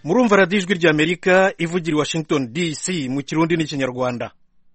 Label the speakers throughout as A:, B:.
A: murumva radiyo ijwi ry'Amerika ivugira i Washington DC mu Kirundi n'Ikinyarwanda.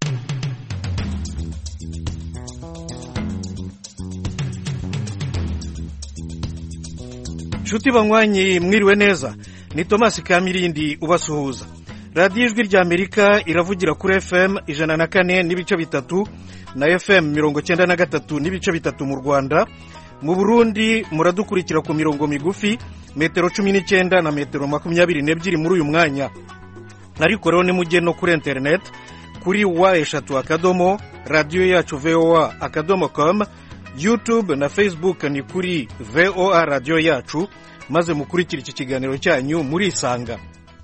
A: Nshuti banywanyi mwiriwe neza, ni Thomas Kamirindi ubasuhuza. Radiyo ijwi ry'Amerika iravugira kuri FM 104 n'ibice bitatu na FM 93 n'ibice bitatu mu Rwanda. Mu Burundi muradukurikira ku mirongo migufi metero 19 na metero 22 muri uyu mwanya. Ariko rero ni mujye no kuri internet kuri wa3 radio yacu voa.com, YouTube na Facebook ni kuri VOA radio yacu, maze mukurikira iki kiganiro cyanyu muri Isanga.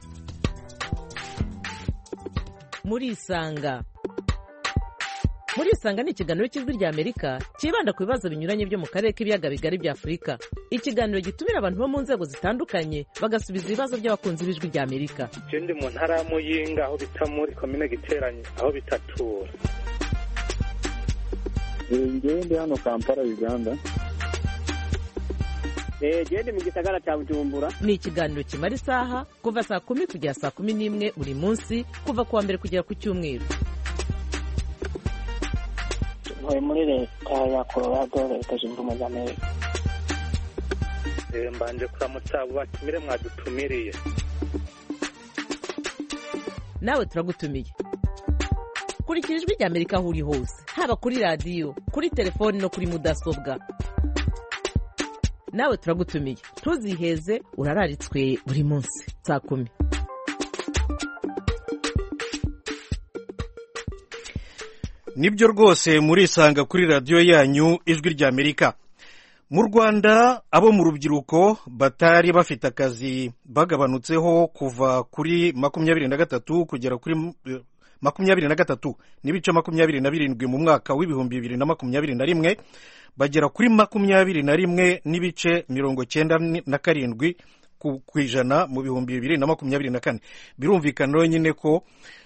B: Muri Isanga ni ikiganiro cy'ijwi ry'Amerika kibanda ku bibazo binyuranye byo mu karere k'ibiyaga bigari bya Afurika. Ikiganiro gitumira abantu bo mu nzego zitandukanye bagasubiza ibibazo by'abakunzi b'ijwi ry'Amerika.
C: Ndi mu ntara ya Muyinga aho bita muri komine Giteranye aho bitatura.
D: Ndi hano Kampala, Uganda.
E: Ndi mu gisagara cya Bujumbura.
B: Ni ikiganiro kimara isaha kuva saa 10 kugera saa 11 buri munsi, kuva kuwa mbere kugera ku Cyumweru.
E: Muri leta ya Colorado, leta zunze ubumwe za Amerika.
C: Mbanje kuramutsa abo batumire mwadutumiriye.
B: Nawe turagutumiye. Kurikira ijwi ry'Amerika aho uri hose, haba kuri radio, kuri telefoni no kuri mudasobwa. Nawe turagutumiye, ntuziheze, urararitswe buri munsi saa 10.
A: Nibyo rwose muri Isanga kuri radio yanyu ijwi ry'Amerika. Mu Rwanda abo mu rubyiruko batari bafite akazi bagabanutseho kuva kuri 23 kugera kuri 23 n'ibice 27 mu mwaka w'ibihumbi 2021 bagera kuri 21 n'ibice 97 kw'ijana mu bihumbi 2024. Birumvikana nyine ko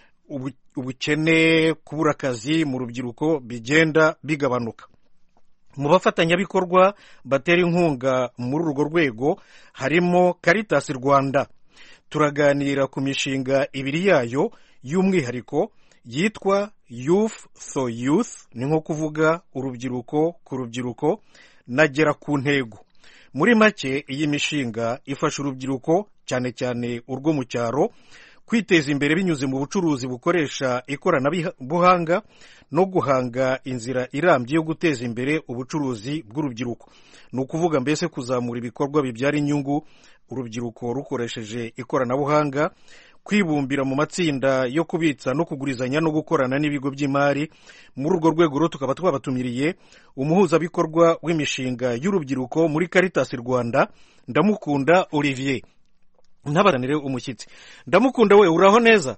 A: ubukene, kubura akazi mu rubyiruko bigenda bigabanuka. Mu bafatanyabikorwa batera inkunga muri urwo rwego harimo Caritas Rwanda. Turaganira ku mishinga ibiri yayo y'umwihariko yitwa Youth for Youth, ni nko kuvuga urubyiruko ku rubyiruko, nagera ku ntego. Muri make iyi mishinga ifasha urubyiruko cyane cyane urwo mu cyaro kwiteza imbere binyuze mu bucuruzi bukoresha ikoranabuhanga no guhanga inzira irambye yo guteza imbere ubucuruzi bw'urubyiruko. Ni ukuvuga mbese kuzamura ibikorwa bibyara inyungu urubyiruko rukoresheje ikoranabuhanga, kwibumbira mu matsinda yo kubitsa no kugurizanya no gukorana n'ibigo by'imari. Muri urwo rwego rero tukaba twabatumiriye umuhuzabikorwa w'imishinga y'urubyiruko muri Caritas Rwanda, Ndamukunda Olivier. Ntabaranire umushyitsi. Ndamukunda, we uraho neza?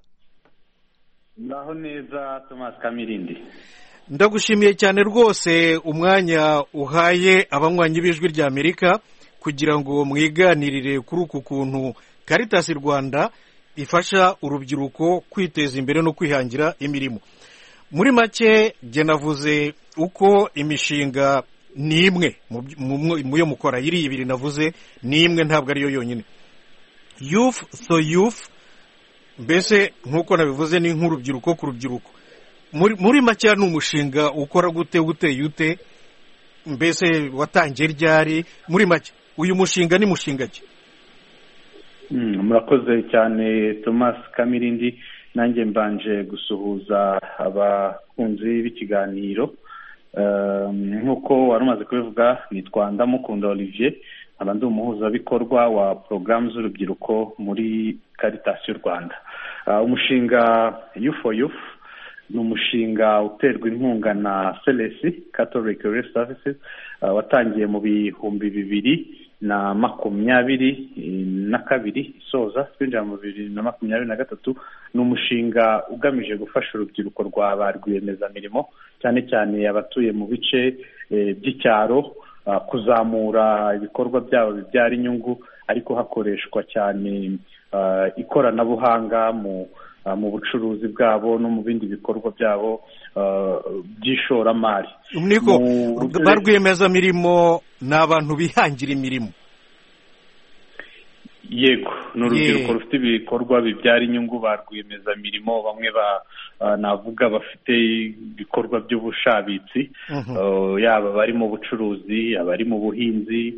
D: Ndaho neza Thomas Kamirindi.
A: Ndagushimiye cyane rwose umwanya uhaye abanywanyi b'ijwi ry'Amerika kugira ngo mwiganirire kuri uku kuntu Caritas Rwanda ifasha urubyiruko kwiteza imbere no kwihangira imirimo. Muri make jye navuze uko imishinga ni imwe mu yo mukora, iri ibiri navuze ni imwe, ntabwo ariyo yonyine. Youth so Youth mbese nkuko nabivuze ni nk'urubyiruko ku rubyiruko. Muri make ni umushinga ukora gute, uteye ute, mbese watangiye ryari? Muri make uyu mushinga ni mushinga ki?
D: Murakoze cyane Thomas Kamirindi. Nanjye mbanje gusuhuza abakunzi b'ikiganiro. Nkuko wari umaze kubivuga, nitwa Ndamukunda Olivier, abandi umuhuzabikorwa wa porogaramu z'urubyiruko muri Caritas Rwanda. Umushinga Youth for Youth ni umushinga uterwa inkunga na CLC, Catholic Relief Services, watangiye mu bihumbi 2022 isoza twinjira mu 2023. Ni umushinga ugamije gufasha urubyiruko rwa ba rwiyemezamirimo cyane cyane abatuye mu bice by'icyaro kuzamura ibikorwa byabo bibyara inyungu, ariko hakoreshwa cyane ikoranabuhanga mu bucuruzi bwabo no mu bindi bikorwa byabo by'ishoramari.
A: Niko ba rwiyemezamirimo ni abantu bihangira imirimo.
D: yego ni urubyiruko rufite ibikorwa bibyara inyungu ba rwiyemezamirimo bamwe navuga bafite ibikorwa by'ubushabitsi yaba abari mu bucuruzi abari mu buhinzi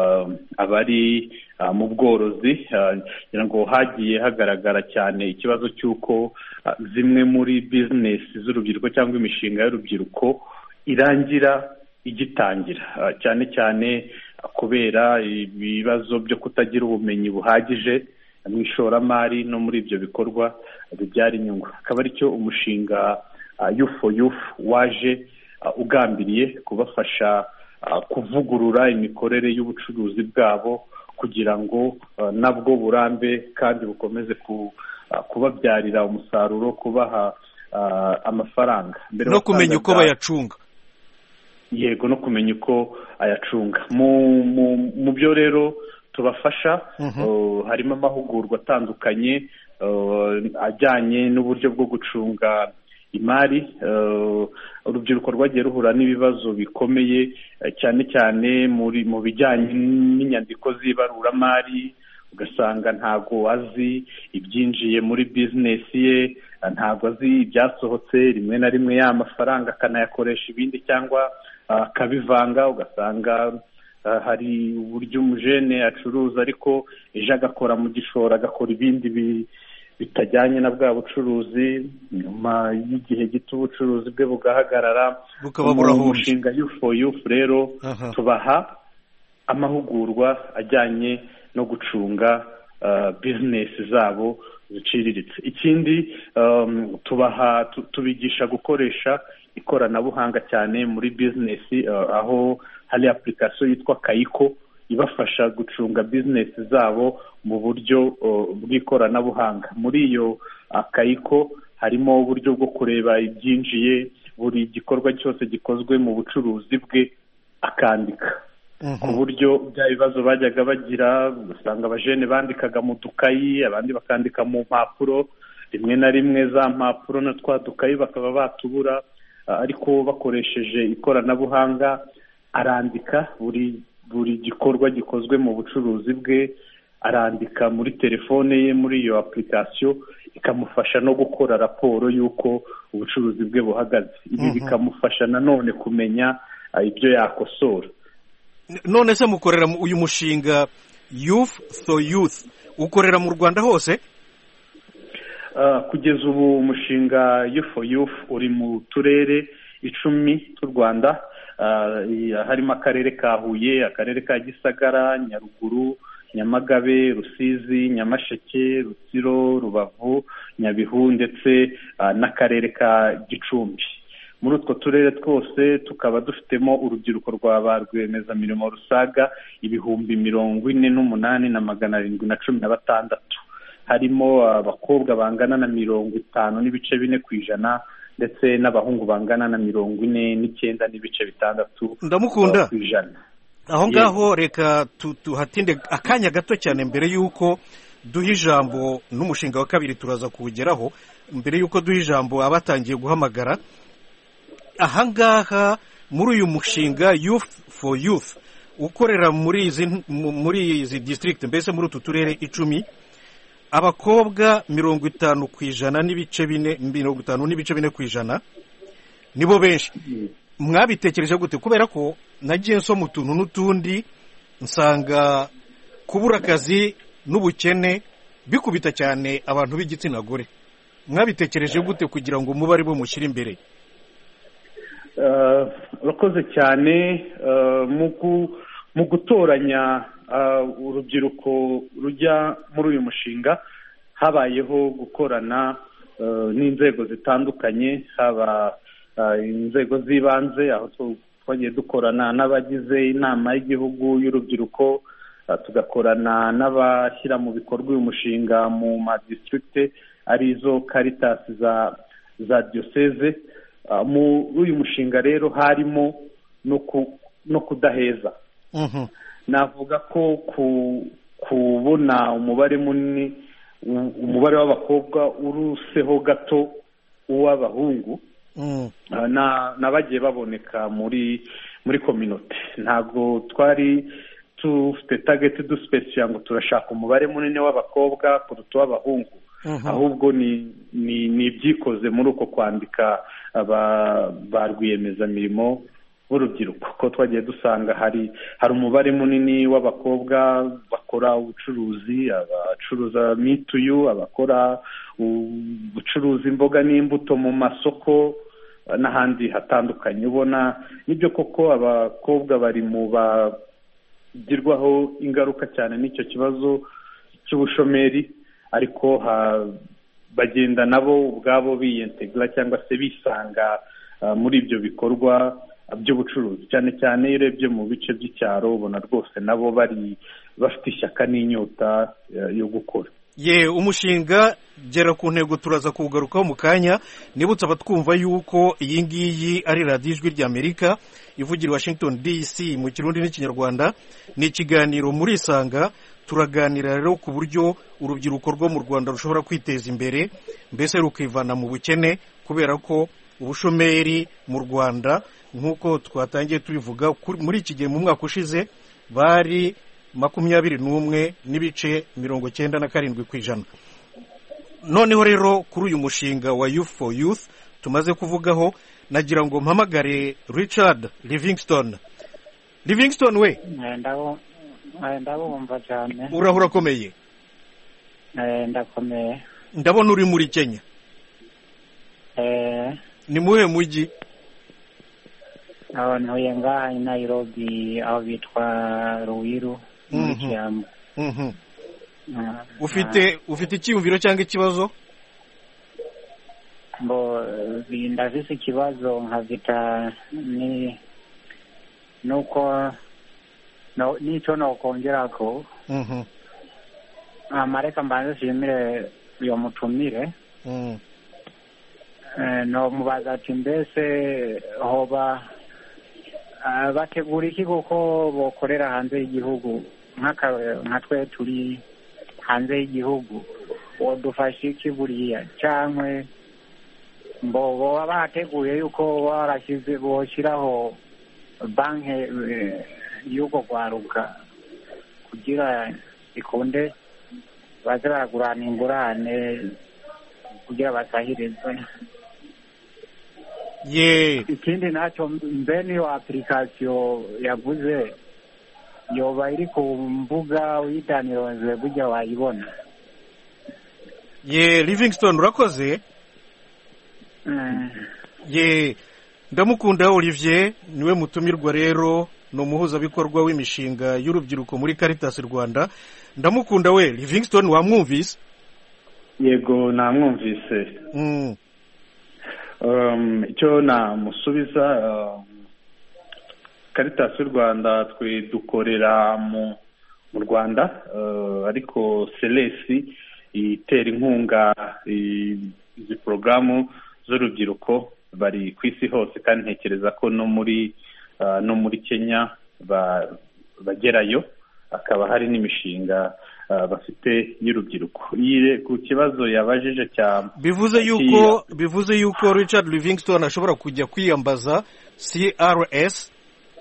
D: abari mu bworozi kugira ngo hagiye hagaragara cyane ikibazo cy'uko zimwe muri bizinesi z'urubyiruko cyangwa imishinga y'urubyiruko irangira igitangira cyane cyane kubera ibibazo byo kutagira ubumenyi buhagije mu ishoramari no muri ibyo bikorwa bibyara inyungu. Akaba aricyo umushinga Youth for Youth waje ugambiriye kubafasha kuvugurura imikorere y'ubucuruzi bwabo kugira ngo nabwo burambe kandi bukomeze kubabyarira umusaruro, kubaha amafaranga
A: no kumenya uko bayacunga.
D: Yego, no kumenya uko ayacunga. Mu byo rero tubafasha harimo amahugurwa atandukanye ajyanye n'uburyo bwo gucunga imari. Urubyiruko rwagiye ruhura n'ibibazo bikomeye cyane cyane mu bijyanye n'inyandiko z'ibaruramari, ugasanga ntago azi ibyinjiye muri bizinesi ye, ntago azi ibyasohotse, rimwe na rimwe ya mafaranga akanayakoresha ibindi cyangwa akabivanga. Ugasanga hari uburyo umujene acuruza ariko ejo agakora mu gishoro, agakora ibindi bitajyanye na bwa bucuruzi, nyuma y'igihe gito ubucuruzi bwe bugahagarara. Umushinga Youth for Youth rero tubaha amahugurwa ajyanye no gucunga bizinesi zabo ziciriritse. Ikindi tubigisha gukoresha ikoranabuhanga cyane muri bizinesi, aho hari application yitwa Kayiko ibafasha gucunga bizinesi zabo mu buryo bw'ikoranabuhanga. Muri iyo Kayiko harimo uburyo bwo kureba ibyinjiye, buri gikorwa cyose gikozwe mu bucuruzi bwe akandika, ku buryo bya bibazo bajyaga bagira, usanga abajene bandikaga mu dukayi, abandi bakandika mu mpapuro, rimwe na rimwe za mpapuro na twa dukayi bakaba batubura, ariko bakoresheje ikoranabuhanga arandika buri gikorwa gikozwe mu bucuruzi bwe, arandika muri telefone ye muri iyo application, ikamufasha no gukora raporo y'uko ubucuruzi bwe buhagaze. Ibi bikamufasha nanone kumenya ibyo yakosora.
A: None se mukorera uyu mushinga Youth for Youth ukorera mu Rwanda hose?
D: Kugeza ubu umushinga Youth for Youth uri mu turere 10 tw'u Rwanda, harimo akarere ka Huye, akarere ka Gisagara, Nyaruguru, Nyamagabe, Rusizi, Nyamasheke, Rutsiro, Rubavu, Nyabihu ndetse n'akarere ka Gicumbi. Muri utwo turere twose tukaba dufitemo urubyiruko rwa ba rwiyemezamirimo rusaga 48,716. Harimo abakobwa bangana na 50.4% ndetse n'abahungu bangana na 49.6%.
A: Ndamukunda. Aho ngaho reka tuhatinde akanya gato cyane mbere y'uko duha ijambo n'umushinga wa kabiri turaza kuwugeraho. Mbere y'uko duha ijambo abatangiye guhamagara, ahangaha muri uyu mushinga Youth for Youth ukorera muri izi district, mbese muri utu turere 10, abakobwa 50.4% nibo benshi. Mwabitekereje gute? Kubera ko nagiye nsoma utuntu n'utundi nsanga kubura akazi n'ubukene bikubita cyane abantu b'igitsina gore. Mwabitekereje gute kugira ngo mube ari bo mushyira imbere?
D: Urakoze cyane. Mu gutoranya urubyiruko rujya muri uyu mushinga habayeho gukorana n'inzego zitandukanye, haba inzego z'ibanze, aho twagiye dukorana n'abagize inama y'igihugu y'urubyiruko, tugakorana n'abashyira mu bikorwa uyu mushinga mu madistrict arizo Caritas za diocese. Muri uyu mushinga rero harimo no kudaheza. Navuga ko kubona umubare munini, umubare w'abakobwa uruseho gato uw'abahungu, nabagiye baboneka muri community. Ntabwo twari tufite target dusipesifiya ngo turashaka umubare munini w'abakobwa kuruta uw'abahungu, ahubwo ni ibyikoze muri uko kwandika ba rwiyemezamirimo b'urubyiruko, ko twagiye dusanga hari umubare munini w'abakobwa bakora ubucuruzi, abacuruza mituyu, abakora ubucuruzi imboga n'imbuto mu masoko n'ahandi hatandukanye. Ubona nibyo koko abakobwa bari mu bagirwaho ingaruka cyane n'icyo kibazo cy'ubushomeri, ariko bagenda nabo ubwabo biyentegura cyangwa se bisanga muri ibyo bikorwa by'ubucuruzi, cyane cyane iyo urebye mu bice by'icyaro ubona rwose nabo bari bafite ishyaka n'inyota yo gukora.
A: Umushinga gera ku ntego turaza kuwugarukaho mu kanya. Nibutse abatwumva yuko iyi ngiyi ari radiyo ijwi ry'Amerika ivugira Washington DC mu Kirundi n'Ikinyarwanda. Ni ikiganiro muri Isanga. Turaganira rero ku buryo urubyiruko rwo mu Rwanda rushobora kwiteza imbere, mbese rukivana mu bukene, kubera ko ubushomeri mu Rwanda nk'uko twatangiye tubivuga muri iki gihe mu mwaka ushize bari 21.97%. Noneho rero kuri uyu mushinga wa Youth for Youth tumaze kuvugaho, nagira ngo mpamagare Richard Livingstone. Livingstone we
E: ndabumva cyane.
A: Urahura komeye?
E: Ndakomeye.
A: Ndabona uri muri Kenya. Ni muhe mujyi?
E: Ntuye ngaha i Nairobi aho bitwa Ruwiru muri Kiambu.
A: Ufite icyumviro cyangwa ikibazo?
E: Ndafise ikibazo nkavita nuko n'icyo nokongerako. Mareka mbanze shimire uyo mutumire. No mubaza ati mbese hoba bategura iki kuko bokorera hanze y'igihugu, nka twe turi hanze y'igihugu, wodufasha iki buriya, cyangwa boba bateguye yuko barashyize boshyiraho banki y'uko kwaruka kugira ikunde baze baragurana ingurane kugira basahirizwe. Ikindi nacyo mbe niyo application yavuze yoba iri ku mbuga uyitanironze burya wayibona.
A: Livingstone urakoze. Ndamukunda Olivier niwe mutumirwa rero, ni umuhuzabikorwa w'imishinga y'urubyiruko muri Caritas Rwanda. Ndamukunda we Livingstone, wamwumvise?
D: Yego namwumvise. Icyo namusubiza, Caritas Rwanda twe dukorera mu Rwanda, ariko Celesi itera inkunga izi porogaramu z'urubyiruko bari ku isi hose, kandi ntekereza ko no muri Kenya bagerayo, akaba hari n'imishinga bafite y'urubyiruko. Ku kibazo yabajije
A: bivuze yuko Richard Livingstone ashobora kujya kwiyambaza CRS,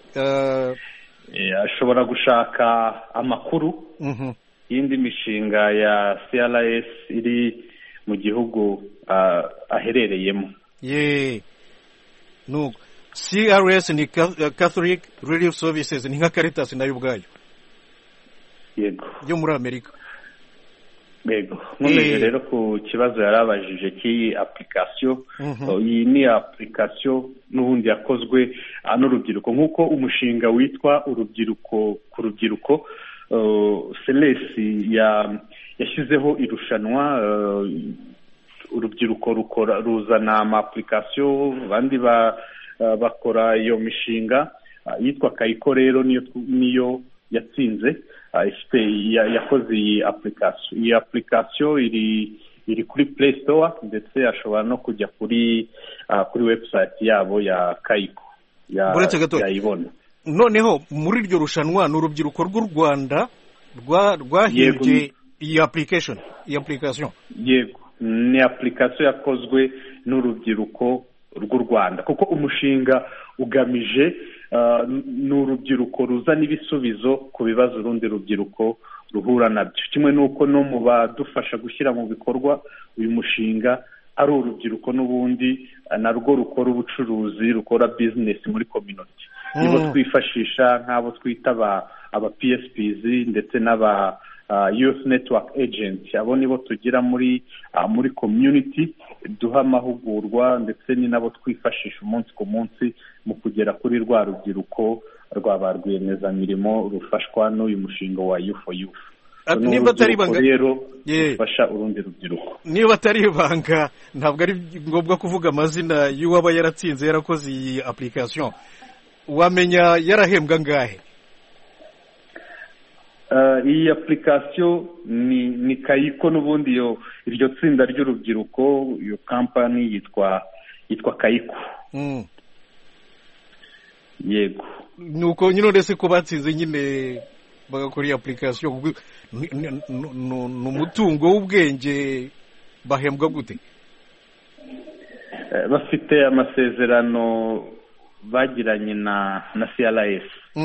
D: ashobora gushaka amakuru y'indi mishinga ya CRS iri mu gihugu aherereyemo.
A: CRS ni Catholic Relief Services, ni nka Caritas nayo ubwayo.
D: Yego,
A: yo muri Amerika.
D: Yego, nkomeje rero ku kibazo yarabajije cy'iyi application. Iyi ni application n'ubundi yakozwe n'urubyiruko, nk'uko umushinga witwa urubyiruko ku rubyiruko. Celesi yashyizeho irushanwa, urubyiruko ruzana ama application, abandi bakora iyo mishinga yitwa Kayiko. Rero niyo yatsinze, yakoze iyi application. Iyi application iri kuri Play Store, ndetse ashobora no kujya kuri website yabo ya Kayiko yayibona.
A: Noneho muri iryo rushanwa ni urubyiruko rw'u Rwanda rwahimbye iyi application.
D: Yego, ni application yakozwe n'urubyiruko rw'u Rwanda, kuko umushinga ugamije ni urubyiruko ruzana ibisubizo ku bibazo urundi rubyiruko ruhura nabyo, kimwe n'uko no mu badufasha gushyira mu bikorwa uyu mushinga ari urubyiruko n'ubundi narwo rukora ubucuruzi, rukora bizinesi muri community. Nibo twifashisha nk'abo twita aba PSPs ndetse n'aba youth network agents. Abo nibo tugira muri community, duha amahugurwa ndetse ni nabo twifashisha umunsi ku munsi mu kugera kuri rwa rubyiruko rwa ba rwiyemezamirimo rufashwa n'uyu mushinga wa Youth for Youth.
A: Niba atari ibanga
D: rero ufasha urundi rubyiruko.
A: Niba atari ibanga ntabwo ari ngombwa kuvuga amazina y'uwaba yaratsinze yarakoze iyi application, wamenya yarahembwa ngahe?
D: Iyi application ni Kayiko, n'ubundi iryo tsinda ry'urubyiruko, iyo company yitwa Kayiko. Yego,
A: nuko nyine ndetse ko batsinze nyine bagakora iyi application, ni umutungo w'ubwenge, bahembwa gute?
D: Bafite amasezerano bagiranye na CRS.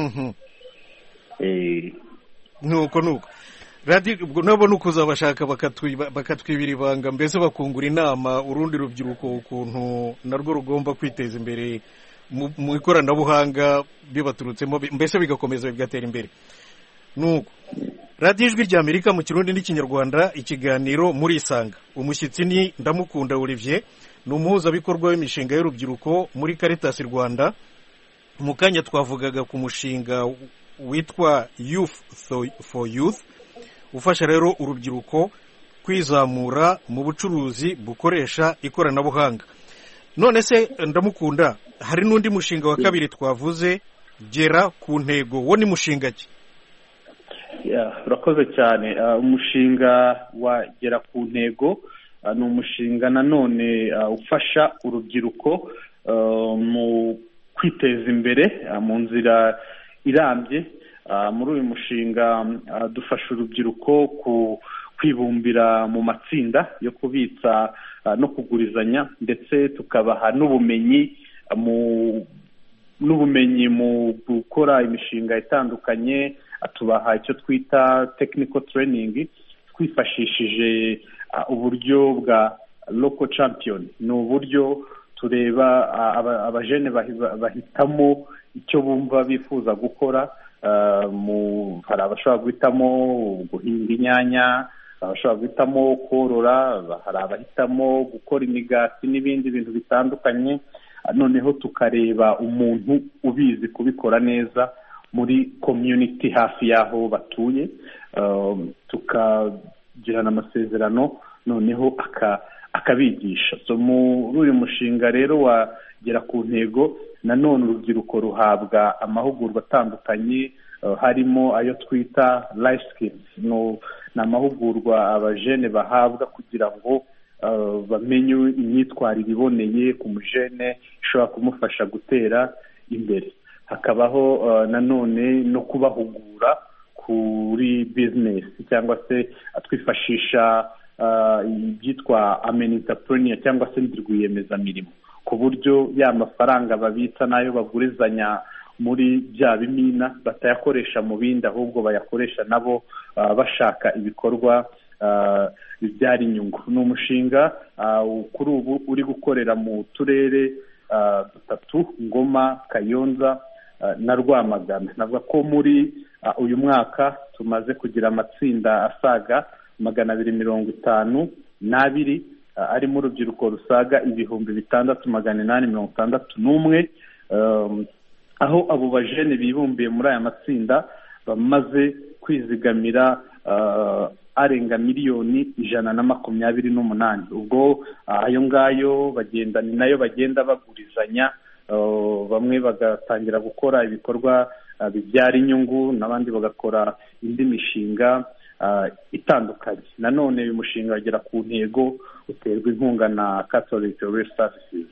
A: nuko radio ubwo nabo nukuza bashaka bakatwibira ibanga, mbese bakungura inama urundi rubyiruko ukuntu narwo rugomba kwiteza imbere mu ikoranabuhanga bibaturutsemo, mbese bigakomeza bigatera imbere. Nuko Radio Ijwi rya Amerika mu Kirundi n'Ikinyarwanda, ikiganiro muri Isanga. Umushyitsi ni Ndamukunda Olivier, ni umuhuzabikorwa w'imishinga y'urubyiruko muri Caritas Rwanda. Mu kanya twavugaga ku mushinga witwa Youth for Youth, ufasha rero urubyiruko kwizamura mu bucuruzi bukoresha ikoranabuhanga. None se Ndamukunda, hari n'undi mushinga wa kabiri twavuze, Gera ku Ntego, wo ni mushinga ki?
D: Urakoze cyane. Umushinga wa Gera ku Ntego ni umushinga nanone ufasha urubyiruko mu kwiteza imbere mu nzira irambye. Muri uyu mushinga dufasha urubyiruko kwibumbira mu matsinda yo kubitsa no kugurizanya, ndetse tukabaha n'ubumenyi mu gukora imishinga itandukanye. Tubaha icyo twita technical training, twifashishije uburyo bwa local champion. Ni uburyo tureba abajene bahitamo icyo bumva bifuza gukora. Hari abashobora guhitamo guhinga inyanya, abashobora guhitamo korora, hari abahitamo gukora imigati n'ibindi bintu bitandukanye. Noneho tukareba umuntu ubizi kubikora neza muri community hafi y'aho batuye, tukagirana amasezerano noneho akabigisha. So muri uyu mushinga rero wagera ku ntego, nanone urubyiruko ruhabwa amahugurwa atandukanye, harimo ayo twita life skills. Ni amahugurwa abajene bahabwa kugira ngo bamenye imyitwarire iboneye ku mujene ishobora kumufasha gutera imbere. Hakabaho nanone no kubahugura kuri business, cyangwa se twifashisha ibyitwa entrepreneur cyangwa se rwiyemezamirimo, ku buryo ya mafaranga babitsa n'ayo bagurizanya muri bya bimina batayakoresha mu bindi, ahubwo bayakoresha nabo bashaka ibikorwa bibyara inyungu. Ni umushinga kuri ubu uri gukorera mu turere dutatu: Ngoma, Kayonza na Rwamagana. Navuga ko muri uyu mwaka tumaze kugira amatsinda asaga 252 arimo urubyiruko rusaga 6,861, aho abo bajene bibumbiye muri aya matsinda bamaze kwizigamira arenga miliyoni 128. Ubwo ayo ngayo bagenda ni nayo bagenda bagurizanya, bamwe bagatangira gukora ibikorwa bibyara inyungu, n'abandi bagakora indi mishinga itandukanye. Nanone uyu mushinga wagera ku ntego uterwa inkunga na Catholic Relief Services.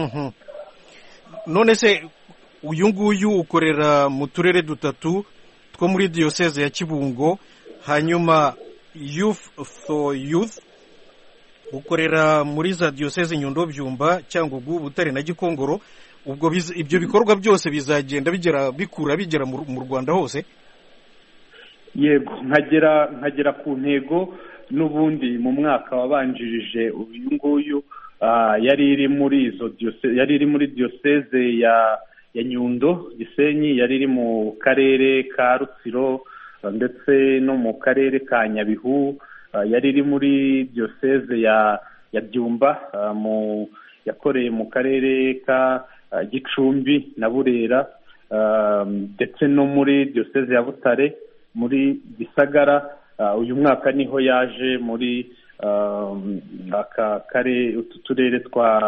A: None se uyu nguyu ukorera mu turere dutatu two muri Diocese ya Kibungo, hanyuma Youth for Youth ukorera muri za Diocese Nyundo, Byumba, Cyangugu, Butare na Gikongoro. ubwo ibyo bikorwa byose bizagenda bigera mu Rwanda hose.
D: Yego, nkagera ku ntego n'ubundi mu mwaka wabanjirije uyu nguyu yari iri muri diyoseze ya Nyundo Gisenyi, yari iri mu karere ka Rutsiro ndetse no mu karere ka Nyabihu, yari iri muri diyoseze ya Byumba, yakoreye mu karere ka Gicumbi na Burera, ndetse no muri diyoseze ya Butare muri Gisagara. Uyu mwaka niho yaje muri utu turere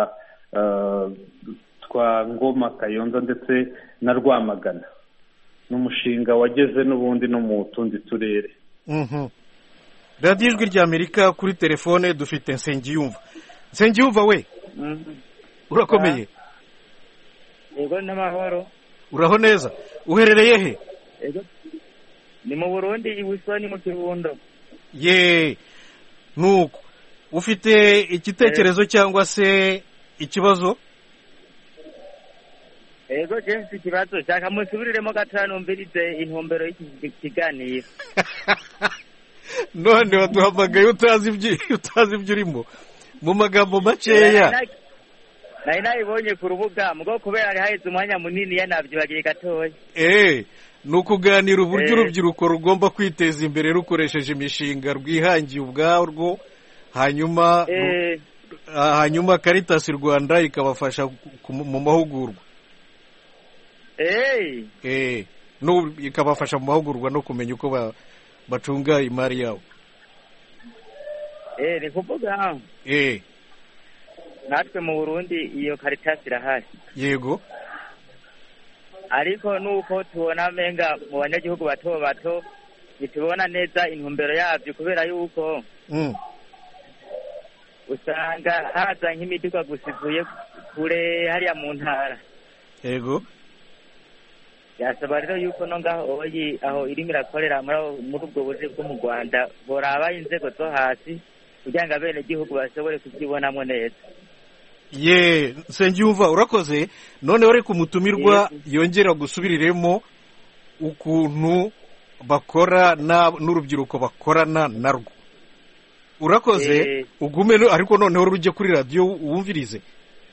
D: twa Ngoma, Kayonza ndetse na Rwamagana. N'umushinga wageze n'ubundi no mu tundi turere.
A: Radiyo Ijwi ry'Amerika, kuri telefone dufite Nsengiyumva we, urakomeye?
F: Yego, n'amahoro.
A: Uraho neza? Uherereye he?
F: Yego, ni mu Burundi, Ibusoni mu Kirundo.
A: Nuko ufite igitekerezo cyangwa se ikibazo?
F: Yego, je mfite ikibazo, shaka musubiriremo gatanu numvirize intumbero y'iki kiganiro.
A: None waduhamagaye utazi ibyo urimo, mu magambo makeya.
F: Nari nabibonye ku rubuga mugo kubera ari haheze umwanya munini yanavyibagiye gatoya.
A: Ni ukuganira uburyo urubyiruko rugomba kwiteza imbere rukoresheje imishinga rwihangiye ubwarwo, hanyuma Caritas Rwanda ikabafasha mu mahugurwa. Ikabafasha mu mahugurwa no kumenya uko bacunga imari yabo.
F: Ni kuvuga natwe mu Burundi iyo Caritas irahari.
A: Yego,
F: ariko nuko tubona menga mu banyagihugu bato bitubona neza intumbero yabyo, kubera yuko usanga haza nk'imiduga gusivuye kure hariya mu ntara.
A: Yego,
F: yasaba rero yuko no ngaho aho irimo irakorera muri ubwo buryo bwo mu Rwanda boraba inzego zo hasi kugira ngo abenegihugu bashobore kubyibonamo neza.
A: Nsengiyumva, urakoze. Noneho reka umutumirwa yongera gusubiriremo ukuntu bakora n'urubyiruko bakorana narwo. Urakoze, ugume ariko noneho rujye kuri radiyo wumvirize.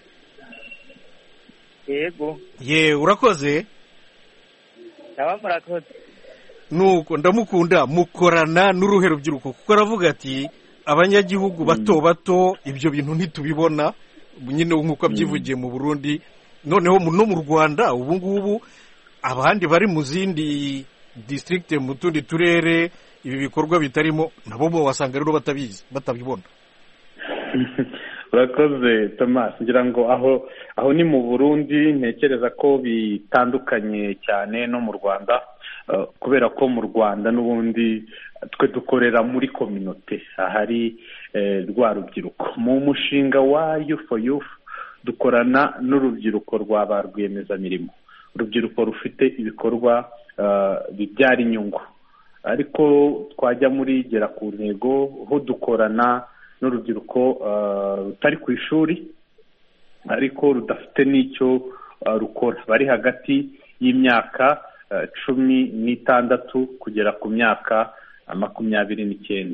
F: Yego,
A: urakoze.
F: Murakoze.
A: Nuko ndamukunda, mukorana n'uruhe rubyiruko? Kuko aravuga ati abanyagihugu bato ibyo bintu ntitubibona, nyine nk'uko abyivugiye mu Burundi, noneho no mu Rwanda ubu ngubu abandi bari mu zindi district, mu tundi turere ibi bikorwa bitarimo, nabo wasanga rero batabibona.
D: Urakoze Thomas, ngira ngo aho ni mu Burundi, ntekereza ko bitandukanye cyane no mu Rwanda, kubera ko mu Rwanda n'ubundi twe dukorera muri community, ahari rwa rubyiruko. Mu mushinga wa Youth for Youth dukorana n'urubyiruko rwa ba rwiyemezamirimo, urubyiruko rufite ibikorwa bibyara inyungu. Ariko twajya muri gera ku ntego, ho dukorana n'urubyiruko rutari ku ishuri ariko rudafite n'icyo rukora, bari hagati y'imyaka 16 kugera ku myaka 29.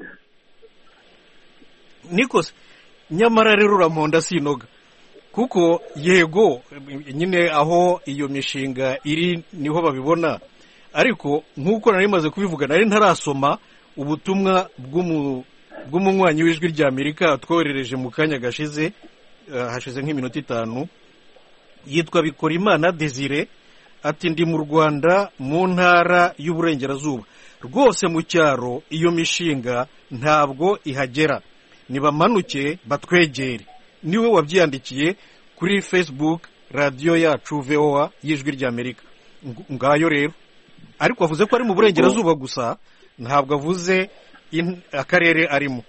A: Nikose, nyamara rero uramponda sinoga, kuko yego nyine aho iyo mishinga iri niho babibona, ariko nk'uko nari maze kubivuga, nari ntarasoma ubutumwa bw'umunywanyi w'Ijwi ry'Amerika twoherereje mu kanya gashize, hashize nk'iminota 5, yitwa Bikorimana Desire, ati ndi mu Rwanda mu ntara y'Uburengerazuba, rwose mu cyaro iyo mishinga ntabwo ihagera, nibamanuke batwegere. Niwe wabyiyandikiye kuri Facebook radiyo yacu VOA y'Ijwi ry'Amerika. Ngayo rero, ariko avuze ko ari mu Burengerazuba gusa, ntabwo avuze akarere arimo.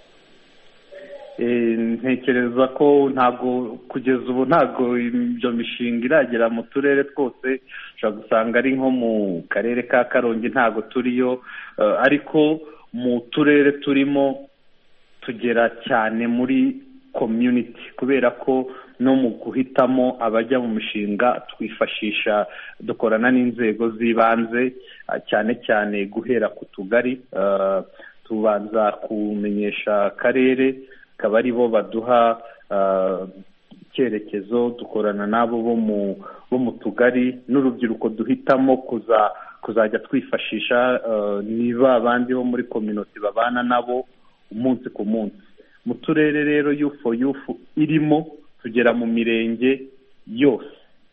D: Ntekereza ko ntabwo kugeza ubu ntabwo ibyo mishinga iragera mu turere twose, ushobora gusanga ari nko mu karere ka Karongi ntabwo turiyo, ariko mu turere turimo tugera cyane muri community, kubera ko no mu guhitamo abajya mu mishinga twifashisha dukorana n'inzego z'ibanze cyane cyane guhera ku tugari tubanza kumenyesha akarere akaba ari bo baduha icyerekezo dukorana n'abo bo mu tugari n'urubyiruko duhitamo kuzajya twifashisha niba abandi bo muri community babana nabo umunsi ku munsi. Mu turere rero Youth for Youth irimo tugera mu mirenge yose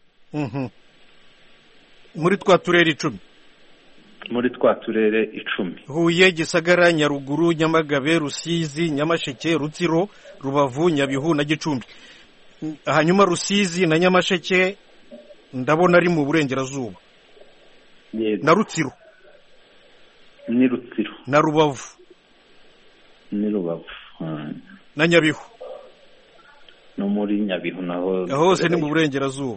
A: muri twa turere 10
D: muri twa turere 10:
A: Huye, Gisagara, Nyaruguru, Nyamagabe, Rusizi, Nyamasheke, Rutsiro, Rubavu, Nyabihu na Gicumbi. Hanyuma Rusizi na Nyamasheke ndabona ari mu burengerazuba. Na Rutsiro
D: ni Rutsiro
A: na Rubavu
D: ni Rubavu
A: na Nyabihu
D: no muri Nyabihu naho
A: hose ni mu burengerazuba.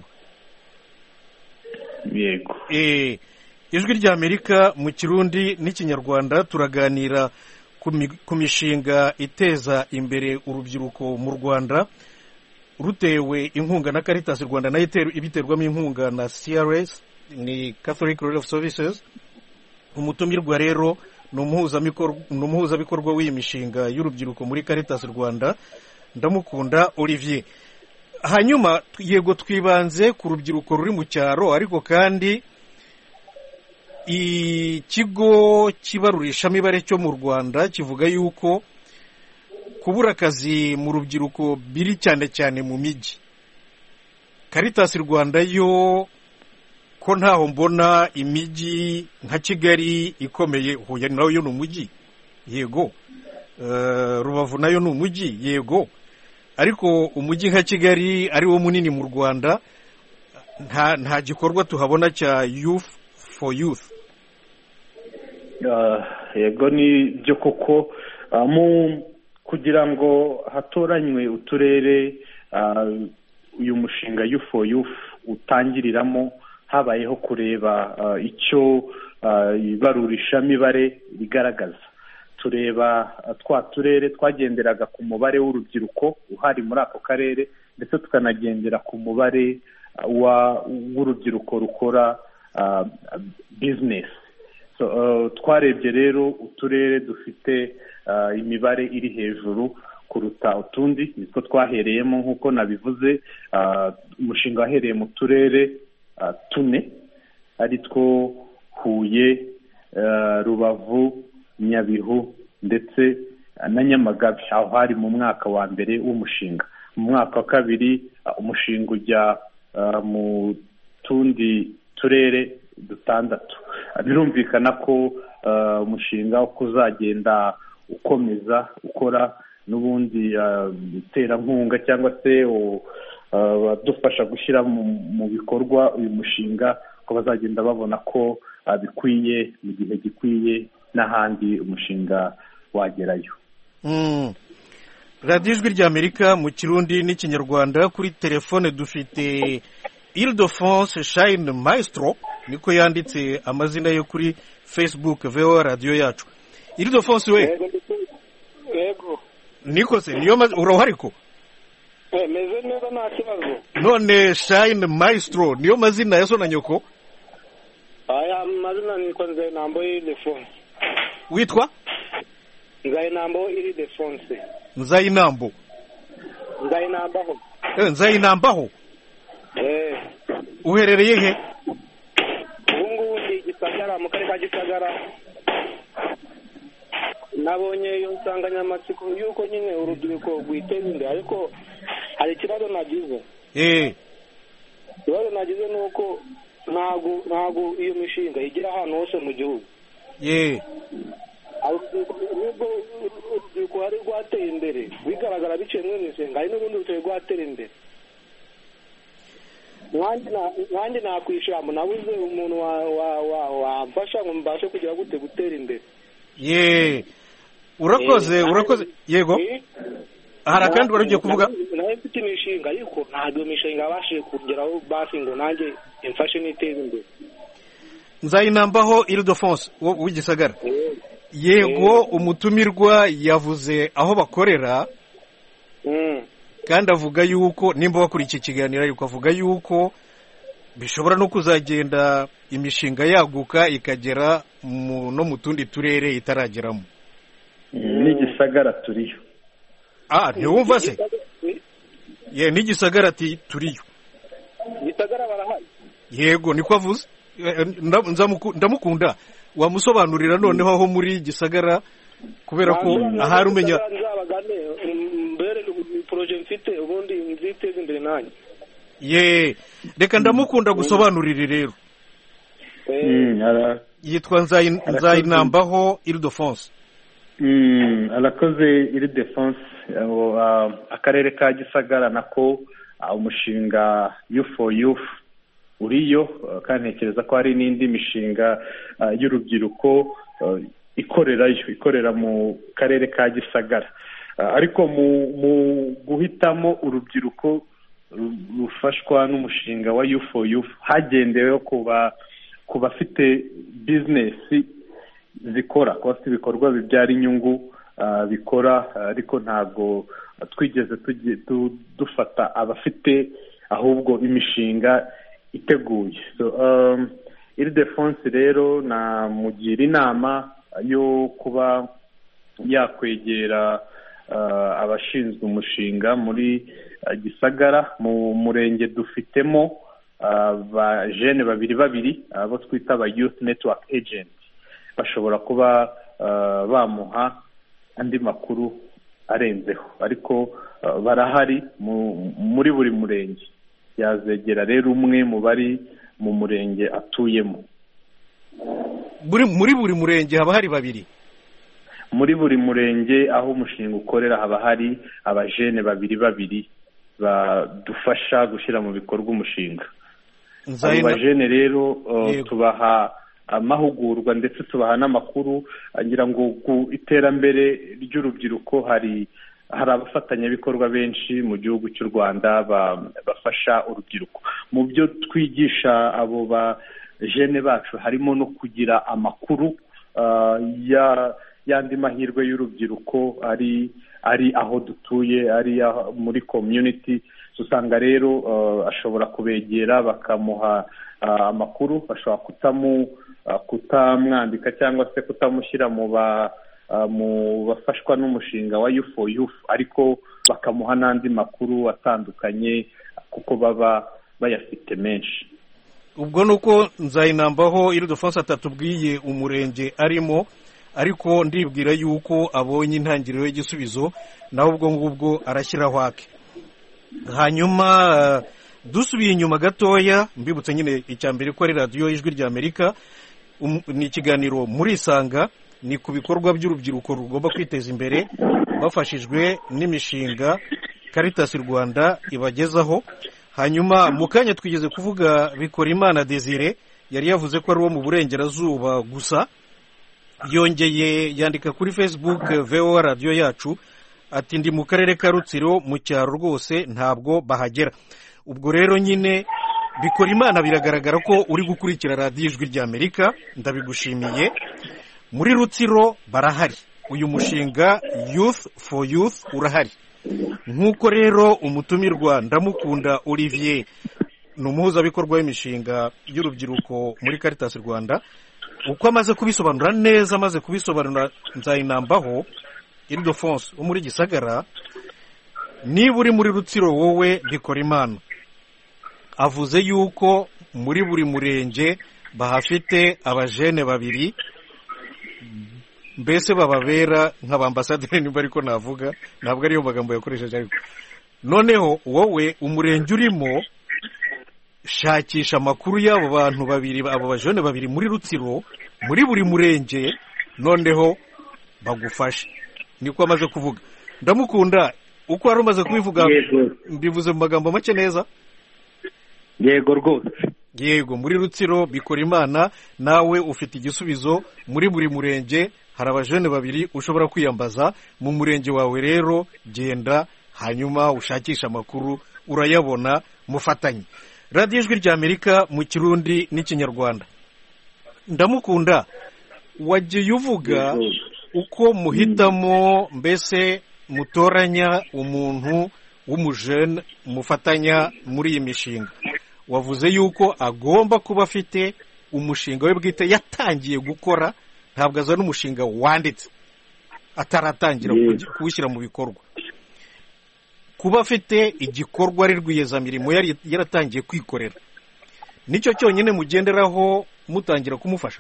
D: Yego.
A: Ijwi rya Amerika mu Kirundi n'Ikinyarwanda turaganira ku mishinga iteza imbere urubyiruko mu Rwanda rutewe inkunga na Caritas Rwanda nayo ibiterwamo inkunga na CRS ni Catholic Relief Services. Umutumirwa rero ni umuhuzabikorwa w'iyi mishinga y'urubyiruko muri Caritas Rwanda Ndamukunda Olivier. Hanyuma yego twibanze ku rubyiruko ruri mu cyaro, ariko kandi ikigo kibarurishamibare cyo mu Rwanda kivuga yuko kubura akazi mu rubyiruko biri cyane cyane mu mijyi. Caritas Rwanda yo ko ntaho mbona imijyi nka Kigali ikomeye. Huye nayo ni umujyi, yego. Rubavu nayo ni umujyi, yego. Ariko umujyi nka Kigali ari wo munini mu Rwanda nta gikorwa tuhabona cya Youth for Youth.
D: Yego ni byo koko kugira ngo hatoranywe uturere uyu mushinga Youth for Youth utangiriramo habayeho kureba icyo ibarurishamibare rigaragaza. Tureba twa turere twagenderaga ku mubare w'urubyiruko uhari muri ako karere, ndetse tukanagendera ku mubare w'urubyiruko rukora business. Twarebye rero uturere dufite imibare iri hejuru kuruta utundi, nitwo twahereyemo. Nk'uko nabivuze, umushinga wahereye mu turere 4 ari two Huye, Rubavu, Nyabihu ndetse na Nyamagabe. Aho hari mu mwaka wa mbere w'umushinga. Mu mwaka wa kabiri umushinga ujya mu tundi turere 6. Birumvikana ko umushinga wo kuzagenda ukomeza ukora n'ubundi terankunga cyangwa se badufasha gushyira mu bikorwa uyu mushinga, ko bazagenda babona ko bikwiye mu gihe gikwiye n'ahandi umushinga wagerayo.
A: Radio Ijwi rya Amerika mu Kirundi n'Ikinyarwanda. Kuri telefone dufite Ile-de-France Shine Maestro, niko yanditse amazina yo kuri Facebook VOA radio yacu. Ile-de-France we?
C: Yego.
A: Niko se niyo urahari ko?
C: Meze neza nta kibazo.
A: None Shine Maestro niyo mazina yaso na nyoko?
C: Aya mazina ni kwa Nzayinambo Ile-de-France.
A: Witwa?
C: Nzayinambo Ile-de-France.
A: Nzayinambo.
C: Nzayinambaho.
A: Nzayinambaho. Uherereye he?
C: Ubungubu ndi Gisagara, mu karere ka Gisagara. Nabonye iyo nsanganyamatsiko yuko nyine urubyiruko rwiteza imbere, ariko hari ikibazo nagize. Ikibazo nagize ni uko ntabwo iyo mishinga igira ahantu hose mu gihugu. Nubwo urubyiruko hari rwateye imbere bigaragara biciye muri iyi mishinga, hari n'ubundi rutari rwatera imbere. Nanjye nakwishyiramo, nabuze umuntu wamfasha ngo mbashe kugira gutera imbere.
A: Urakoze yego. Hari kandi wari kuvuga
C: nawe mfite imishinga, ariko ntabwo iyo mishinga yabashije kugeraho basi ngo nanjye imfashe niteze imbere.
A: Nzayinambaho Ile-de-France w'Igisagara. Yego, umutumirwa yavuze aho bakorera. kandi avuga yuko nimba wakora iki kiganiro ariko avuga yuko bishobora no kuzagenda imishinga yaguka ikagera no mu tundi turere itarageramo.
D: n'igisagara turiyo.
A: Ntiwumva se? N'igisagara ati turiyo.
C: Gisagara barahari.
A: Yego niko avuze. Ndamukunda wamusobanurira noneho aho muri gisagara kubera ko ahari umenya
C: mbere projet mfite ubundi nziteze imbere nanjye.
A: Reka ndamukunda gusobanurira rero. Yitwa Nzayinambaho Ildefonse.
D: Arakoze Ildefonse. Akarere ka Gisagara nako umushinga U4Youth uriyo, kandi ntekereza ko hari n'indi mishinga y'urubyiruko ikorera mu karere ka Gisagara, ariko mu guhitamo urubyiruko rufashwa n'umushinga wa U4Youth hagendewe ku bafite bizinesi zikora, ku bafite ibikorwa bibyara inyungu bikora, ariko ntabwo twigeze dufata abafite ahubwo imishinga iteguye. Ildefonse rero namugira inama yo kuba yakwegera abashinzwe umushinga muri Gisagara. Mu murenge dufitemo abajene babiri abo twita aba youth network agent, bashobora kuba bamuha andi makuru arenzeho, ariko barahari muri buri murenge. Yazegera rero umwe mu bari mu murenge atuyemo.
A: Muri buri murenge haba hari babiri?
D: Muri buri murenge aho umushinga ukorera haba hari abajene babiri badufasha gushyira mu bikorwa umushinga. Abo bajene rero tubaha amahugurwa ndetse tubaha n'amakuru. Ngira ngo ku iterambere ry'urubyiruko hari abafatanyabikorwa benshi mu gihugu cy'u Rwanda bafasha urubyiruko. Mu byo twigisha abo bajene bacu harimo no kugira amakuru y'andi mahirwe y'urubyiruko ari aho dutuye, ari muri community. Usanga rero ashobora kubegera bakamuha amakuru, bashobora kutamwandika cyangwa se kutamushyira mu bafashwa n'umushinga wa U4Youth, ariko bakamuha n'andi makuru atandukanye kuko baba bayafite menshi.
A: Ubwo nuko Nzayinambaho Ildefonse atatubwiye umurenge arimo, ariko ndibwira yuko abonye intangiriro y'igisubizo naho ubwo ngubwo arashyiraho ake. Hanyuma dusubiye inyuma gatoya, mbibutse nyine icyambere ko ari radiyo y'Ijwi ry'Amerika. Ni ikiganiro muri Isanga, ni ku bikorwa by'urubyiruko rugomba kwiteza imbere bafashijwe n'imishinga Caritas Rwanda ibagezaho. Hanyuma mu kanya twigeze kuvuga Bikorimana Desire, yari yavuze ko ari uwo mu burengerazuba gusa. Yongeye yandika kuri Facebook VOA radiyo yacu ati ndi mu karere ka Rutsiro mu cyaro rwose ntabwo bahagera. Ubwo rero nyine Bikorimana biragaragara ko uri gukurikira radiyo Ijwi ry'Amerika, ndabigushimiye. Muri Rutsiro barahari, uyu mushinga U4Youth urahari. Nk'uko rero umutumirwa Ndamukunda Olivier ni umuhuzabikorwa w'imishinga y'urubyiruko muri Caritas Rwanda, uko amaze kubisobanura neza, amaze kubisobanura Nzayinambaho Ildefonse wo muri Gisagara, niba uri muri Rutsiro wowe Bikorimana avuze yuko muri buri murenge bahafite abajene babiri, mbese bababera nk'abambasaderi nimba ariko navuga, ntabwo ariyo magambo yakoresheje. Ariko noneho wowe umurenge urimo, shakisha amakuru y'abo bantu babiri, abo bajene babiri muri Rutsiro, muri buri murenge, noneho bagufashe. Niko amaze kuvuga. Ndamukunda, uko wari umaze kubivuga mbivuze mu magambo make neza?
D: Yego rwose.
A: Yego, muri Rutsiro Bikorimana nawe ufite igisubizo. Muri buri murenge hari abajene babiri ushobora kwiyambaza. Mu murenge wawe rero genda, hanyuma ushakisha amakuru, urayabona, mufatanye. Radiyo Ijwi ry'Amerika mu Kirundi n'Ikinyarwanda. Ndamukunda, wagiye uvuga uko muhitamo, mbese mutoranya umuntu w'umujene mufatanya muri iyi mishinga wavuze yuko agomba kuba afite umushinga we bwite yatangiye gukora, ntabwo azana umushinga wanditse ataratangira kuwushyira mu bikorwa. Kuba afite igikorwa ari rwiyezamirimo yaratangiye kwikorera, nicyo cyonyine mugenderaho mutangira kumufasha?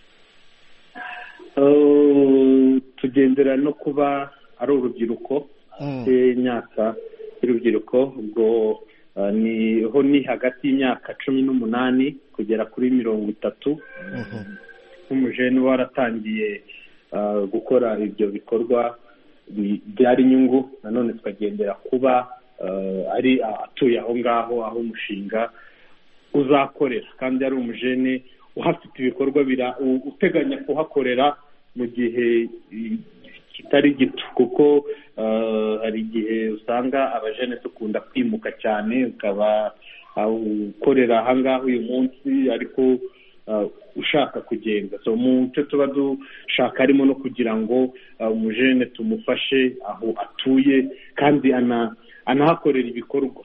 D: Tugendera no kuba ari urubyiruko, imyaka y'urubyiruko, ubwo ni hagati y'imyaka 18 kugera kuri 30. Nk'umujene waratangiye gukora ibyo bikorwa byari inyungu, nanone tukagendera kuba ari atuye aho ngaho aho umushinga uzakorera, kandi ari umujene uhafite ibikorwa uteganya kuhakorera mu gihe kitari gito, kuko hari igihe usanga abajene dukunda kwimuka cyane, ukaba ukorera aha ngaha uyu munsi ariko ushaka kugenda. So mu cyo tuba dushaka harimo no kugira ngo umujene tumufashe aho atuye kandi anahakorera ibikorwa.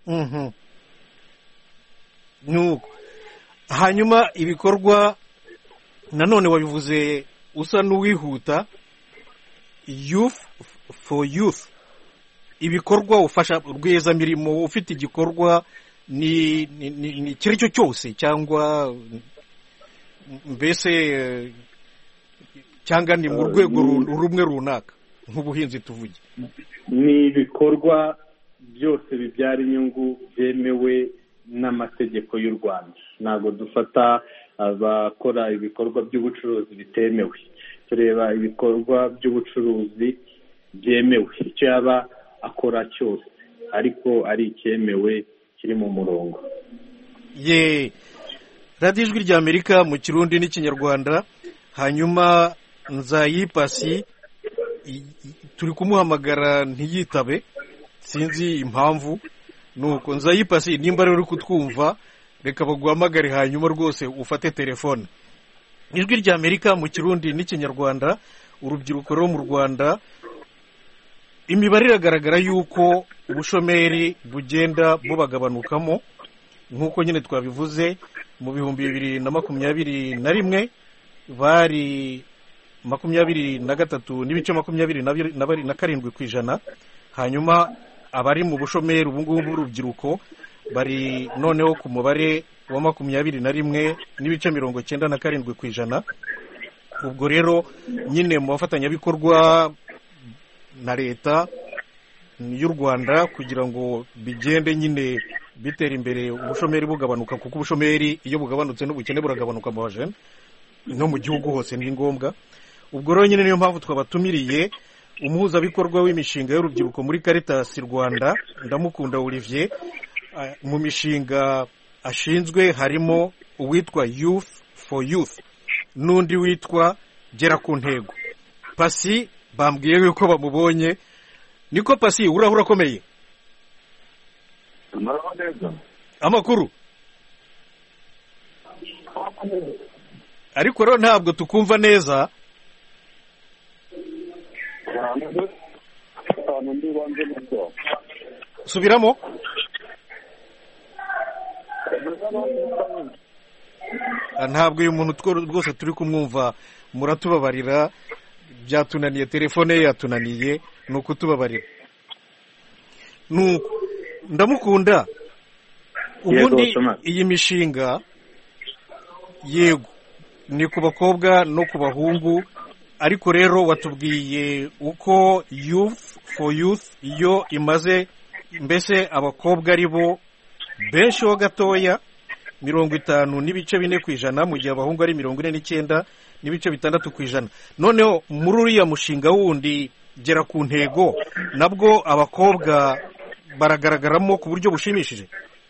A: Nuko hanyuma ibikorwa nanone wabivuze usa n'uwihuta, youth for youth, ibikorwa ufasha rwiyezamirimo ufite igikorwa ni kiri cyo cyose, cyangwa mbese cyangwa ni mu rwego rumwe runaka nk'ubuhinzi tuvuge?
D: Ni ibikorwa byose bibyara inyungu byemewe n'amategeko y'u Rwanda. Ntabwo dufata abakora ibikorwa by'ubucuruzi bitemewe, tureba ibikorwa by'ubucuruzi byemewe, icyo yaba akora cyose ariko ari icyemewe kiri mu murongo.
A: radiyo ijwi rya Amerika mu Kirundi n'Ikinyarwanda. Hanyuma Nzayipasi turi kumuhamagara ntiyitabe, sinzi impamvu. Nuko Nzayipasi, nimba rero uri kutwumva, reka baguhamagare hanyuma rwose ufate telefone. Ijwi rya Amerika mu Kirundi n'Ikinyarwanda. Urubyiruko rwo mu Rwanda, imibare iragaragara yuko ubushomeri bugenda bubagabanukamo, nk'uko nyine twabivuze. Mu 2021 bari 23.27%. Hanyuma abari mu bushomeri ubu ngubu urubyiruko bari noneho ku mubare wa 21.97%. Ubwo rero nyine mu bafatanyabikorwa na leta y'u Rwanda kugira ngo bigende nyine bitera imbere, ubushomeri bugabanuka, kuko ubushomeri iyo bugabanutse n'ubukene buragabanuka mu bajene no mu gihugu hose, ni ngombwa. Ubwo rero nyine niyo mpamvu twabatumiriye umuhuzabikorwa w'imishinga y'urubyiruko muri Caritas Rwanda, Ndamukunda Olivier. Mu mishinga ashinzwe harimo uwitwa Youth for Youth n'undi witwa Gera ku Ntego. Pasi bambwiye yuko bamubonye. Niko Pasi, urahura komeye? Amakuru? Ariko rero ntabwo tukumva neza. Subiramo? Ntabwo uyu muntu rwose turi kumwumva, muratubabarira, byatunaniye, telefone ye yatunaniye, ni ukutubabarira. Nuko Ndamukunda, ubundi iyi mishinga yego ni ku bakobwa no ku bahungu, ariko rero watubwiye uko Youth for Youth iyo imaze, mbese abakobwa ari bo benshi ho gatoya 50.4%, mu gihe abahungu ari 49.6%. Noneho muri uriya mushinga wundi Gera ku Ntego nabwo abakobwa baragaragaramo ku buryo bushimishije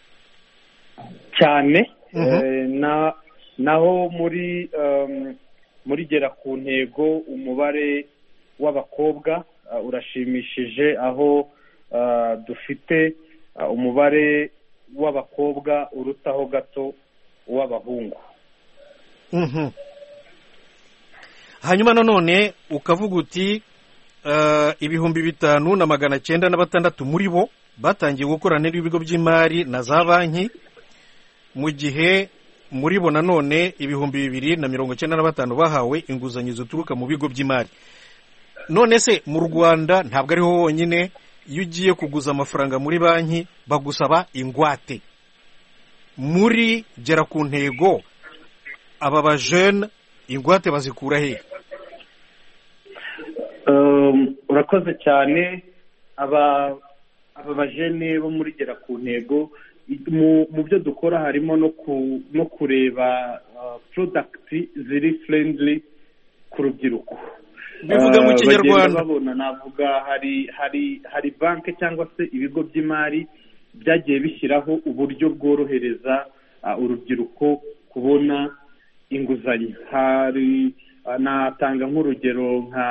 D: cyane. Naho muri Gera ku Ntego umubare w'abakobwa urashimishije, aho dufite umubare w'abakobwa urutaho gato uw'abahungu.
A: Hanyuma nanone ukavuga uti 5,906 muri bo batangiye gukorana n'ibigo by'imari na za banki, mu gihe muri bo nanone 2,095 bahawe inguzanyo zituruka mu bigo by'imari. None se mu Rwanda ntabwo ariho honyine, iyo ugiye kuguza amafaranga muri banki bagusaba ingwate. Muri gera ku ntego aba bajene ingwate bazikura he?
D: Urakoze cyane. aba bajene bo muri gera ku ntego, mu byo dukora harimo no kureba product ziri friendly ku rubyiruko.
A: Bivuga mu Kinyarwanda
D: babona, navuga hari banki cyangwa se ibigo by'imari byagiye bishyiraho uburyo bworohereza urubyiruko kubona inguzanyo. Natanga nk'urugero nka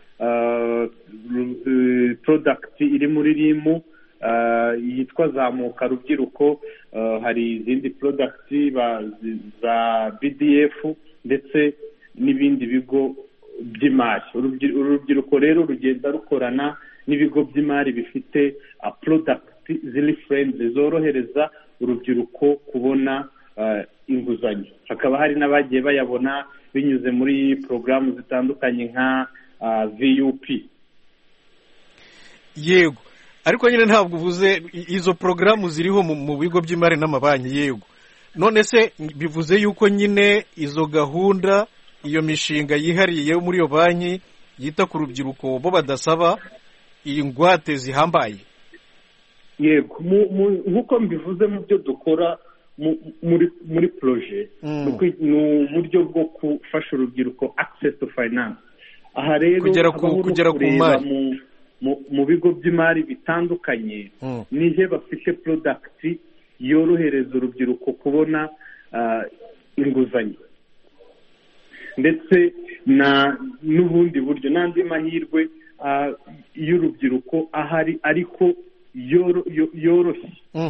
D: product iri muri rimu yitwa Zamuka Rubyiruko. Hari izindi product za BDF ndetse n'ibindi bigo by'imari. Urubyiruko rero rugenda rukorana n'ibigo by'imari bifite product ziri friendly zorohereza urubyiruko kubona inguzanyo. Hakaba hari n'abagiye bayabona binyuze muri porogaramu zitandukanye nka VUP.
A: Yego, ariko nyine ntabwo uvuze izo porogaramu ziriho mu bigo by'imari n'amabanki. Yego, none se bivuze yuko nyine izo gahunda, iyo mishinga yihariye muri iyo banki yita ku rubyiruko bo badasaba ingwate zihambaye?
D: Yego, nk'uko mbivuze mu byo dukora muri projet, ni uburyo bwo gufasha urubyiruko access to finance. Aha rero
A: kugera ku mari
D: mu bigo by'imari bitandukanye, nihe bafite product yorohereza urubyiruko kubona inguzanyo, ndetse n'ubundi buryo n'andi mahirwe y'urubyiruko ahari ariko yoroshye.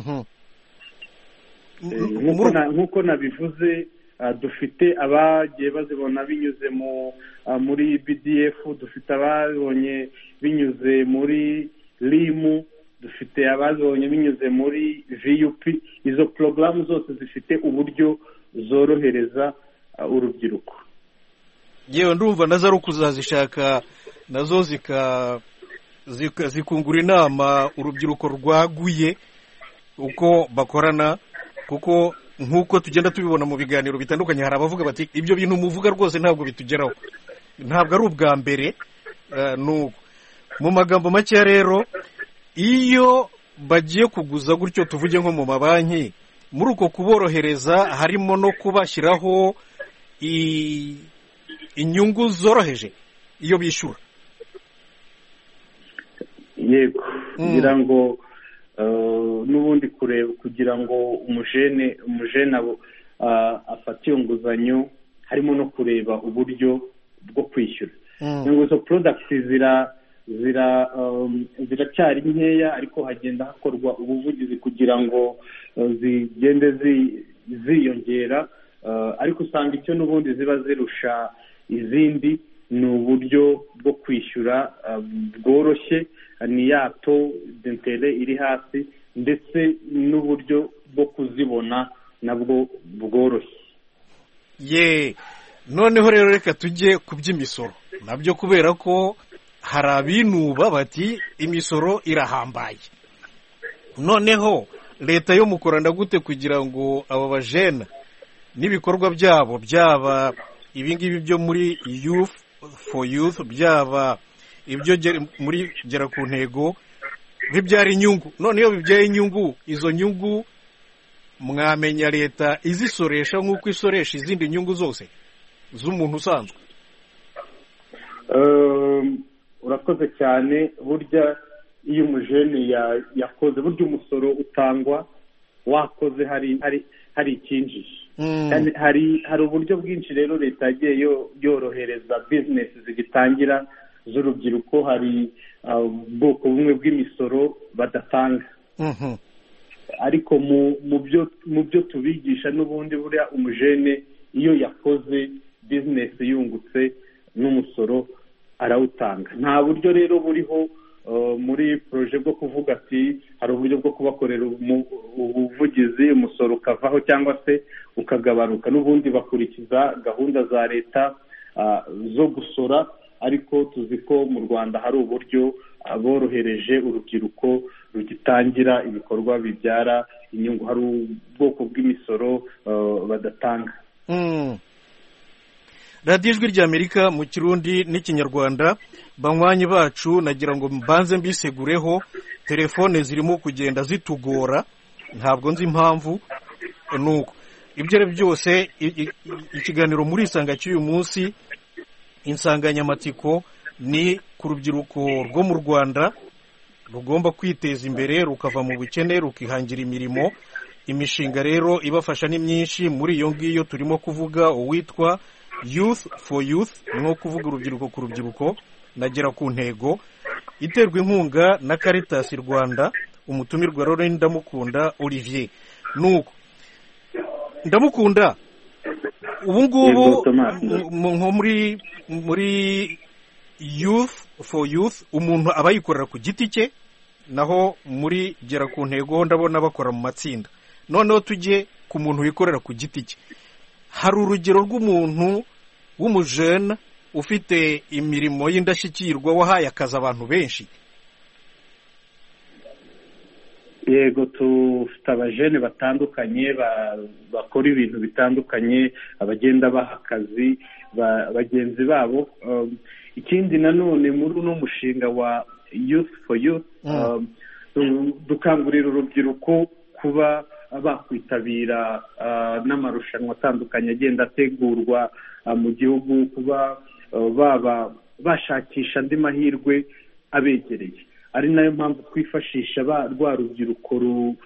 D: Nk'uko nabivuze, dufite abagiye bazibona binyuze muri BDF, dufite ababonye binyuze muri RIMU, dufite abazibonye binyuze muri VUP. Izo porogaramu zose zifite uburyo zorohereza urubyiruko.
A: Yewe ndumva nazo ari ukuzazishaka nazo zikungura inama urubyiruko rwaguye uko bakorana, kuko nk'uko tugenda tubibona mu biganiro bitandukanye, hari abavuga bati ibyo bintu muvuga rwose ntabwo bitugeraho, ntabwo ari ubwa mbere. Mu magambo make rero, iyo bagiye kuguza gutyo, tuvuge nko mu mabanki, muri uko kuborohereza harimo no kubashyiraho inyungu zoroheje iyo bishyura.
D: Yego, kugira ngo n'ubundi kureba kugira ngo umujene afate iyo nguzanyo, harimo no kureba uburyo bwo kwishyura. Izo products ziracyari nkeya, ariko hagenda hakorwa ubuvugizi kugira ngo zigende ziyongera, ariko usanga icyo n'ubundi ziba zirusha izindi ni uburyo bwo kwishyura bworoshye, ni yato d'intere iri hasi, ndetse n'uburyo bwo kuzibona nabwo bworoshye.
A: Noneho rero reka tujye ku by'imisoro nabyo, kubera ko hari abinuba bati imisoro irahambaye. Noneho leta yo mukorana gute kugira ngo aba bajene n'ibikorwa byabo, byaba ibingibi byo muri Youth for Youth, byaba ibyo muri gera ku ntego, bibyara inyungu? None iyo bibyaye inyungu, izo nyungu mwamenya leta izisoresha nk'uko isoresha izindi nyungu zose z'umuntu usanzwe?
D: Urakoze cyane. Burya iyo umujene yakoze, burya umusoro utangwa wakoze hari icyinjije. Hari uburyo bwinshi rero leta yagiye yorohereza business zigitangira z'urubyiruko. Hari ubwoko bumwe bw'imisoro badatanga, ariko mu byo tubigisha n'ubundi, buriya umujene iyo yakoze business yungutse n'umusoro arawutanga. Nta buryo rero buriho muri projet bwo kuvuga ati hari uburyo kubakorera ubuvugizi, umusoro ukavaho cyangwa se ukagabanuka. N'ubundi bakurikiza gahunda za leta zo gusora, ariko tuzi ko mu Rwanda hari uburyo borohereje urubyiruko rugitangira ibikorwa bibyara inyungu. Hari ubwoko bw'imisoro badatanga.
A: radiyo ijwi ry'Amerika mu Kirundi n'Ikinyarwanda. Banywanyi bacu, nagira ngo mbanze mbisegureho, telefone zirimo kugenda zitugora, ntabwo nzi impamvu. Nuko ibyo ari byose, ikiganiro muri Isanga cy'uyu munsi, insanganyamatsiko ni ku rubyiruko rwo mu Rwanda rugomba kwiteza imbere, rukava mu bukene, rukihangira imirimo. Imishinga rero ibafasha ni myinshi. Muri iyo ngiyo turimo kuvuga uwitwa Youth for Youth, no kuvuga urubyiruko ku rubyiruko, nagera ku ntego, iterwa inkunga na Caritas Rwanda. Umutumirwa rero ni Ndamukunda Olivier. Nuko Ndamukunda, ubu ngubu nko muri Youth for Youth umuntu aba yikorera ku giti cye, naho muri gera ku ntego ndabona bakora mu matsinda. Noneho tujye ku muntu wikorera ku giti cye. Hari urugero rw'umuntu w'umujene ufite imirimo y'indashyikirwa wahaye akazi abantu benshi?
D: Yego, tufite abajene batandukanye bakora ibintu bitandukanye, abagenda baha akazi bagenzi babo. Ikindi nanone muri uno mushinga wa Youth for Youth, dukangurira urubyiruko kuba bakwitabira n'amarushanwa atandukanye agenda ategurwa mu gihugu, kuba baba bashakisha andi mahirwe abegereye. Ari nayo mpamvu twifashisha rwa rubyiruko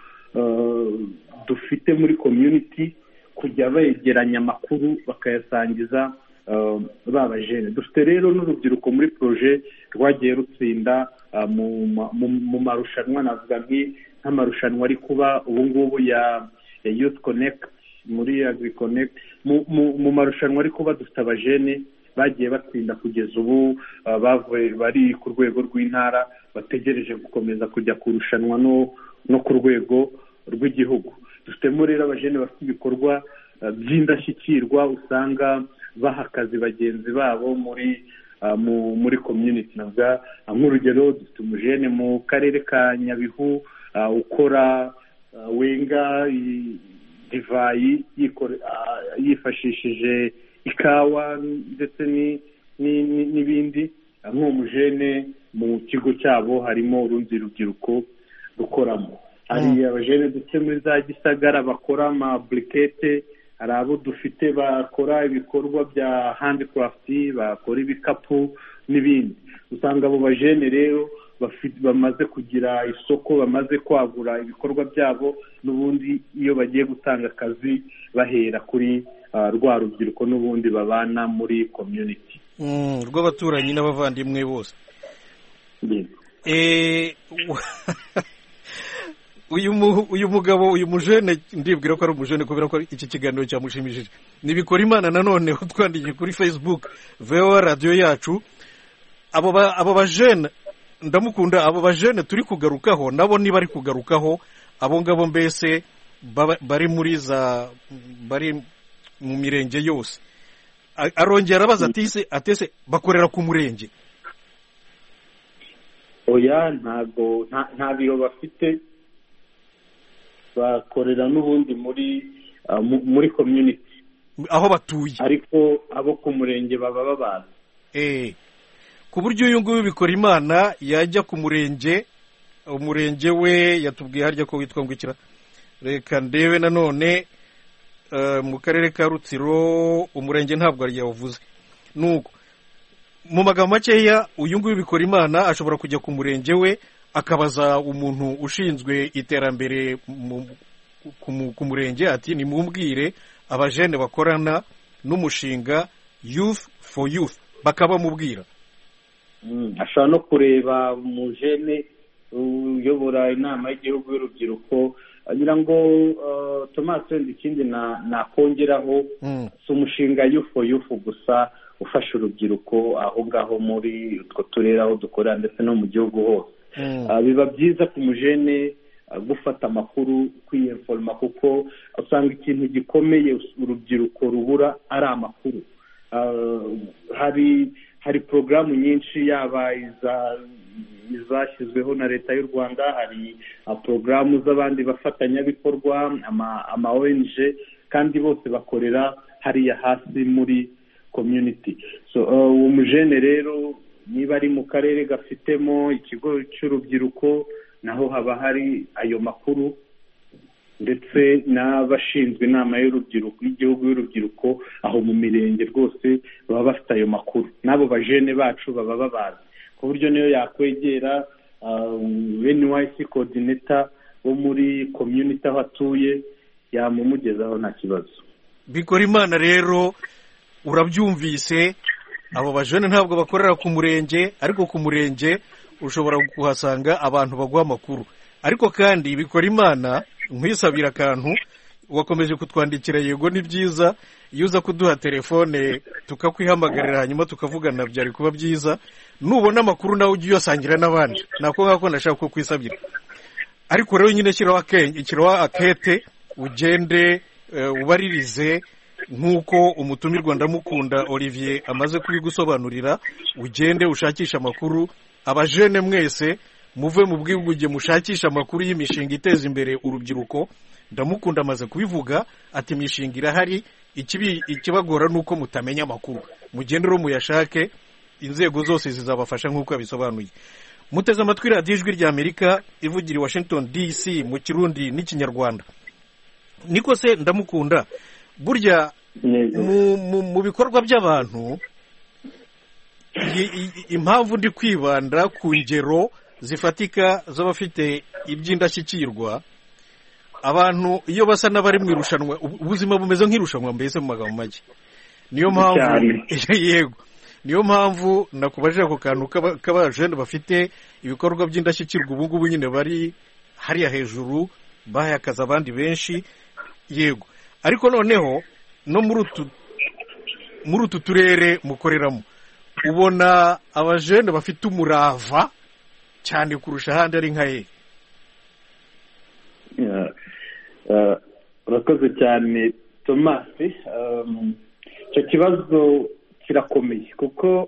D: dufite muri community kujya begeranya amakuru bakayasangiza babajene. Dufite rero n'urubyiruko muri projet rwagiye rutsinda mu marushanwa, navuga nk'amarushanwa ari kuba ubu ngubu ya Youth Connect muri Agri Connect. Mu marushanwa ari kuba dufite abajene bagiye batsinda kugeza ubu, bari ku rwego rw'intara, bategereje gukomeza kujya kurushanwa no ku rwego rw'igihugu. Dufitemo rero abajene bafite ibikorwa by'indashyikirwa, usanga baha akazi bagenzi babo muri community. Navuga nk'urugero, dufite umujene mu karere ka Nyabihu ukora wenga divayi yifashishije ikawa ndetse n'ibindi. Nk'uwo mujene mu kigo cyabo harimo urundi rubyiruko rukoramo. Hari abajene dufite muri za Gisagara bakora amaburikete, hari abo dufite bakora ibikorwa bya handicraft, bakora ibikapu n'ibindi. Usanga abo bajene rero bamaze kugira isoko, bamaze kwagura ibikorwa byabo, n'ubundi iyo bagiye gutanga akazi bahera kuri rwa rubyiruko n'ubundi babana muri community,
A: rw'abaturanyi n'abavandimwe bose. uyu mugabo, uyu mujene, ndibwira ko ari umujene kubera ko iki kiganiro cyamushimishije. Nibikora Imana nanone utwandikiye kuri Facebook VOA radio yacu. Abo bajene Ndamukunda, abo bajene turi kugarukaho nabo niba ari kugarukaho, abo ngabo mbese bari bari mu mirenge yose. Arongera abaza atese bakorera ku murenge?
D: Oya, nta biro bafite, bakorera n'ubundi muri community
A: aho batuye,
D: ariko abo ku murenge baba babaza.
A: Ku buryo uyu nguyu Bikora Imana yajya ku murenge, umurenge we yatubwiye harya ko witwa ngwikira, reka ndebe nanone mu karere ka Rutsiro, umurenge ntabwo ari yawuvuze. Nuko mu magambo makeya, uyu nguyu Bikora Imana ashobora kujya ku murenge we akabaza umuntu ushinzwe iterambere ku murenge ati nimumbwire abajene bakorana n'umushinga Youth for Youth, bakabamubwira.
D: Ashobora no kureba umujene uyobora inama y'igihugu y'urubyiruko, agira ngo Thomas wenda ikindi nakongeraho, si umushinga Youth for Youth gusa ufasha urubyiruko aho ngaho muri utwo turere aho dukorera ndetse no mu gihugu hose. Biba byiza ku mujene gufata amakuru, kwiyeforoma, kuko usanga ikintu gikomeye urubyiruko rubura ari amakuru. Hari porogaramu nyinshi, yaba izashyizweho na leta y'u Rwanda, hari porogaramu z'abandi bafatanyabikorwa, ama ONG, kandi bose bakorera hariya hasi muri community. So uwo mujene rero niba ari mu karere gafitemo ikigo cy'urubyiruko, naho haba hari ayo makuru, ndetse n'abashinzwe inama y'urubyiruko y'igihugu y'urubyiruko aho mu mirenge rwose baba bafite ayo makuru, n'abo bajene bacu baba babazi, ku buryo niyo yakwegera NYC coordinator wo muri community aho atuye yamumugezaho nta kibazo.
A: Bikorimana rero urabyumvise, abo bajene ntabwo bakorera ku murenge, ariko ku murenge ushobora kuhasanga abantu baguha amakuru. Ariko kandi Bikorimana, nkwisabira akantu, wakomeje kutwandikira, yego ni byiza, iyo uza kuduha telefone tukakwihamagarira hanyuma tukavugana byari kuba byiza. Nubona amakuru nawe ujye uyasangira n'abandi, nako ngako ndashaka ko kwisabira. Ariko rero nyine shyiraho akete, ugende ubaririze nk'uko umutumirwa Ndamukunda Olivier amaze kubigusobanurira, ugende ushakisha amakuru. Abajene mwese muve mu bwigunge, mushakisha amakuru y'imishinga iteza imbere urubyiruko. Ndamukunda amaze kubivuga ati imishinga irahari, ikibagora nuko mutamenya amakuru. Mugende rero muyashake, inzego zose zizabafasha nk'uko yabisobanuye. Muteze amatwi radiyo Ijwi ry'Amerika ivugira i Washington DC mu Kirundi n'Ikinyarwanda. Niko se Ndamukunda, burya mu bikorwa by'abantu, impamvu ndi kwibanda ku ngero zifatika z'abafite iby'indashyikirwa, abantu iyo basa n'abari mu irushanwa, ubuzima bumeze nk'irushanwa mbese mu magambo make. Niyo mpamvu yego, niyo mpamvu nakubajije ako kantu k'abajene bafite ibikorwa by'indashyikirwa ubu ngubu nyine bari hariya hejuru, bahaye akazi abandi benshi. Yego, ariko noneho no muri utu turere mukoreramo, ubona abajene bafite umurava cyane kurusha ahandi ari nka ye.
D: Urakoze cyane Thomas. Icyo kibazo kirakomeye kuko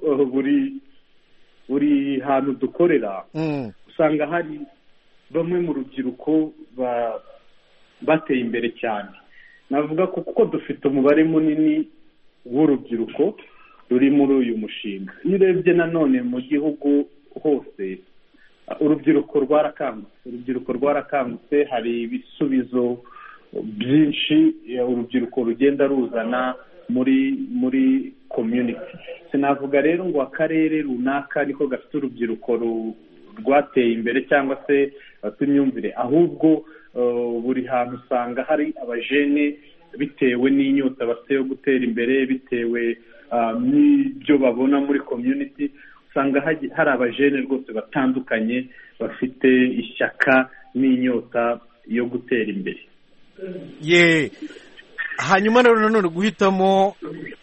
D: buri hantu dukorera usanga hari bamwe mu rubyiruko bateye imbere cyane. Navuga ko kuko dufite umubare munini w'urubyiruko ruri muri uyu mushinga. Iyo urebye nanone mu gihugu hose, urubyiruko rwarakangutse, hari ibisubizo byinshi urubyiruko rugenda ruzana muri community. Sinavuga rero ngo akarere runaka ariko gafite urubyiruko rwateye imbere cyangwa se imyumvire, ahubwo buri hantu usanga hari abajene bitewe n'inyota bafite yo gutera imbere, bitewe n'ibyo babona muri community. Usanga hari abajene rwose batandukanye bafite ishyaka n'inyota yo gutera imbere.
A: Ye, hanyuma rero nanone guhitamo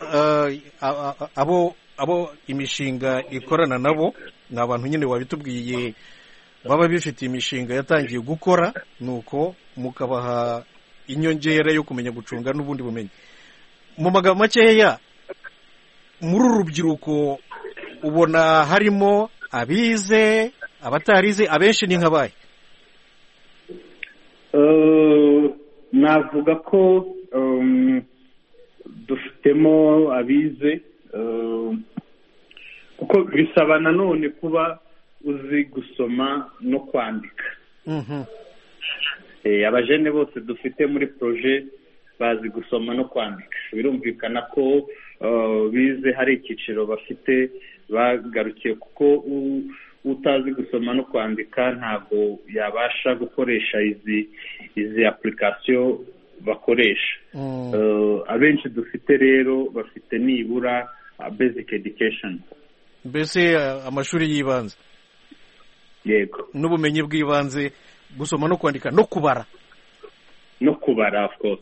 A: abo imishinga ikorana nabo, ni abantu nyine wabitubwiye baba bifitiye imishinga yatangiye gukora, nuko mukabaha inyongera yo kumenya gucunga n'ubundi bumenyi. Mu magambo makeya, muri uru rubyiruko ubona harimo abize, abatarize, abenshi ni nk'abaye?
D: Navuga ko dufitemo abize, kuko bisaba nanone kuba uzi gusoma no kwandika. Abajene bose dufite muri projet bazi gusoma no kwandika. Birumvikana ko bize hari icyiciro bafite bagarukiye, kuko utazi gusoma no kwandika ntabwo yabasha gukoresha izi application bakoresha. Abenshi dufite rero bafite nibura basic education,
A: mbese amashuri y'ibanze.
D: Yego,
A: n'ubumenyi bw'ibanze, gusoma no kwandika no kubara.
D: Of course.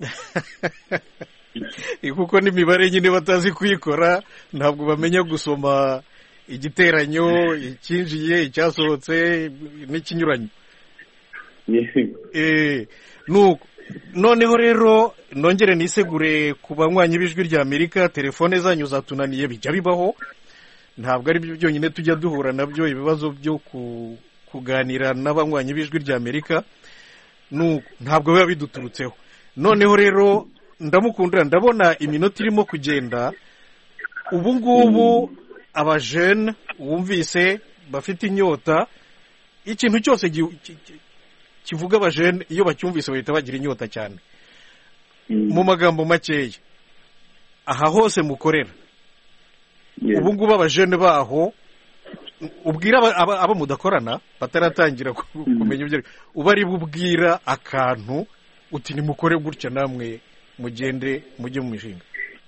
A: Kuko n'imibare nyine batazi kuyikora, ntabwo bamenya gusoma igiteranyo, icyinjiye, icyasohotse n'ikinyuranyo. nuko noneho rero nongere nisegure ku banywanyi b'ijwi rya Amerika, telefone zanyu zatunaniye, bijya bibaho, ntabwo ari byo byonyine tujya duhura nabyo, ibibazo byo kuganira n'abanywanyi b'ijwi rya Amerika, ntabwo biba biduturutseho. Noneho rero ndamukundira, ndabona iminota irimo kugenda. Ubu ngubu abajene wumvise bafite inyota, ikintu cyose kivuga abajene iyo bacyumvise bahita bagira inyota cyane. Mu magambo makeya, aha hose mukorera ubu ngubu abajene baho, ubwira abo mudakorana bataratangira kumenya ibyo, uba ari bubwira akantu uti nimukore gutya namwe mugende mujye mu mishinga.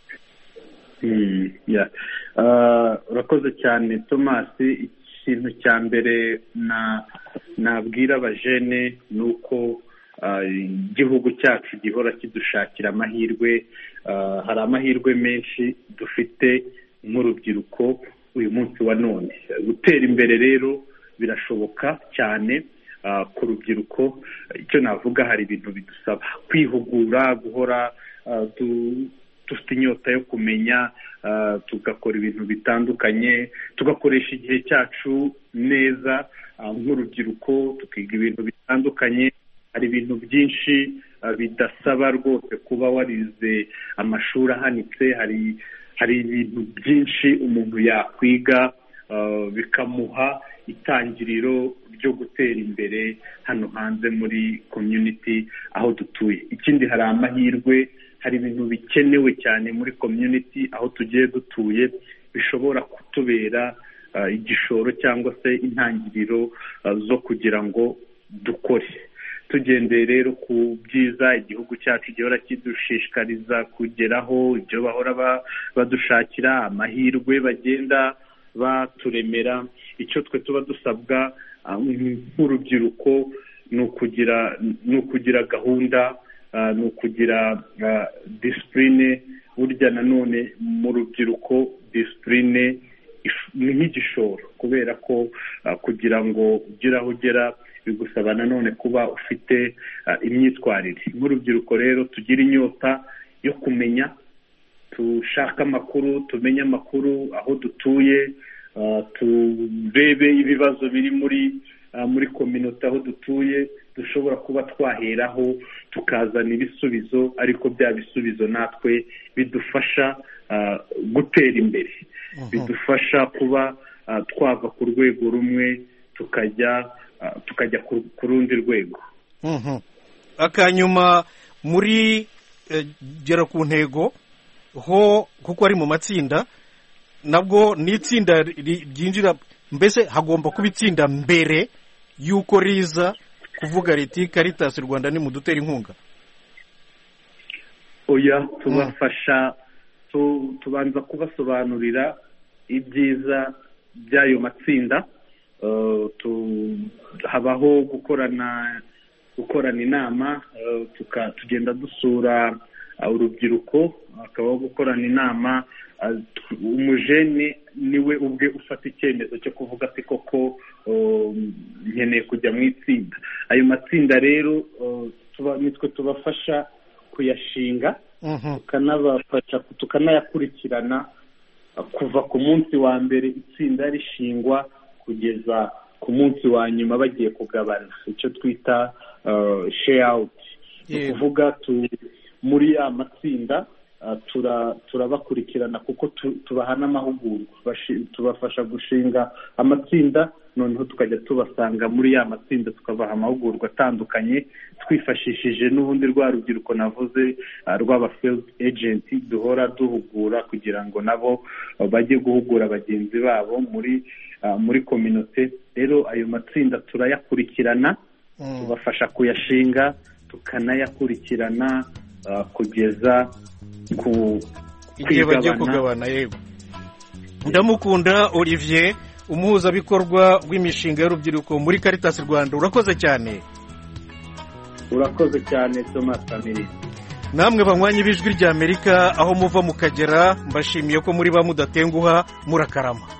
D: Urakoze cyane Thomas. Ikintu cya mbere nabwira abajene ni uko igihugu cyacu gihora kidushakira amahirwe. Hari amahirwe menshi dufite nk'urubyiruko uyu munsi wa none. Gutera imbere rero birashoboka cyane ku rubyiruko. Icyo navuga, hari ibintu bidusaba kwihugura, guhora dufite inyota yo kumenya, tugakora ibintu bitandukanye, tugakoresha igihe cyacu neza nk'urubyiruko, tukiga ibintu bitandukanye. Hari ibintu byinshi bidasaba rwose kuba warize amashuri ahanitse. Hari ibintu byinshi umuntu yakwiga bikamuha itangiriro ryo gutera imbere hano hanze muri community aho dutuye. Ikindi, hari amahirwe, hari ibintu bikenewe cyane muri community aho tugiye dutuye bishobora kutubera igishoro cyangwa se intangiriro zo kugira ngo dukore. Tugendeye rero ku byiza igihugu cyacu gihora kidushishikariza kugeraho, ibyo bahora badushakira, amahirwe bagenda baturemera, icyo twe tuba dusabwa nk'urubyiruko ni ukugira gahunda, ni ukugira disipurine. Burya nanone mu rubyiruko disipurine ni nk'igishoro, kubera ko kugira ngo ugere aho ugera bigusaba nanone kuba ufite imyitwarire. Nk'urubyiruko rero tugira inyota yo kumenya, dushaka amakuru, tumenye amakuru aho dutuye, turebe ibibazo biri muri community aho dutuye, dushobora kuba twaheraho tukazana ibisubizo, ariko bya bisubizo natwe bidufasha gutera imbere, bidufasha kuba twava ku rwego rumwe tukajya ku rundi rwego.
A: Akanyuma muri gera ku ntego ho, kuko ari mu matsinda, nabwo ni itsinda ryinjira, mbese hagomba kuba itsinda mbere y'uko riza kuvuga riti Caritas Rwanda ni mudutera inkunga.
D: Oya, tubafasha, tubanza kubasobanurira ibyiza by'ayo matsinda. Habaho gukorana inama, tugenda dusura urubyiruko, hakabaho gukorana inama. Umujene niwe ubwe ufata icyemezo cyo kuvuga ati koko nkeneye kujya mu itsinda. Ayo matsinda rero nitwe tubafasha kuyashinga, tukanayakurikirana kuva ku munsi wa mbere itsinda rishingwa kugeza ku munsi wa nyuma bagiye kugabana, icyo twita share out. Ni ukuvuga muri ya matsinda turabakurikirana, kuko tubaha n'amahugurwa, tubafasha gushinga amatsinda, noneho tukajya tubasanga muri ya matsinda tukabaha amahugurwa atandukanye, twifashishije n'ubundi rwa rubyiruko navuze rw'aba field agent, duhora duhugura kugira ngo nabo bajye guhugura bagenzi babo muri community. Rero ayo matsinda turayakurikirana, tubafasha kuyashinga, tukanayakurikirana kugeza
A: igihe bagiye kugabana. Yego, ndamukunda Olivier, umuhuzabikorwa w'imishinga y'urubyiruko muri Caritas Rwanda. Urakoze cyane.
D: Urakoze cyane Thomas Family.
A: Namwe banywanyi b'ijwi ry'Amerika aho muva mukagera, mbashimiye ko muri ba mudatenguha, murakarama.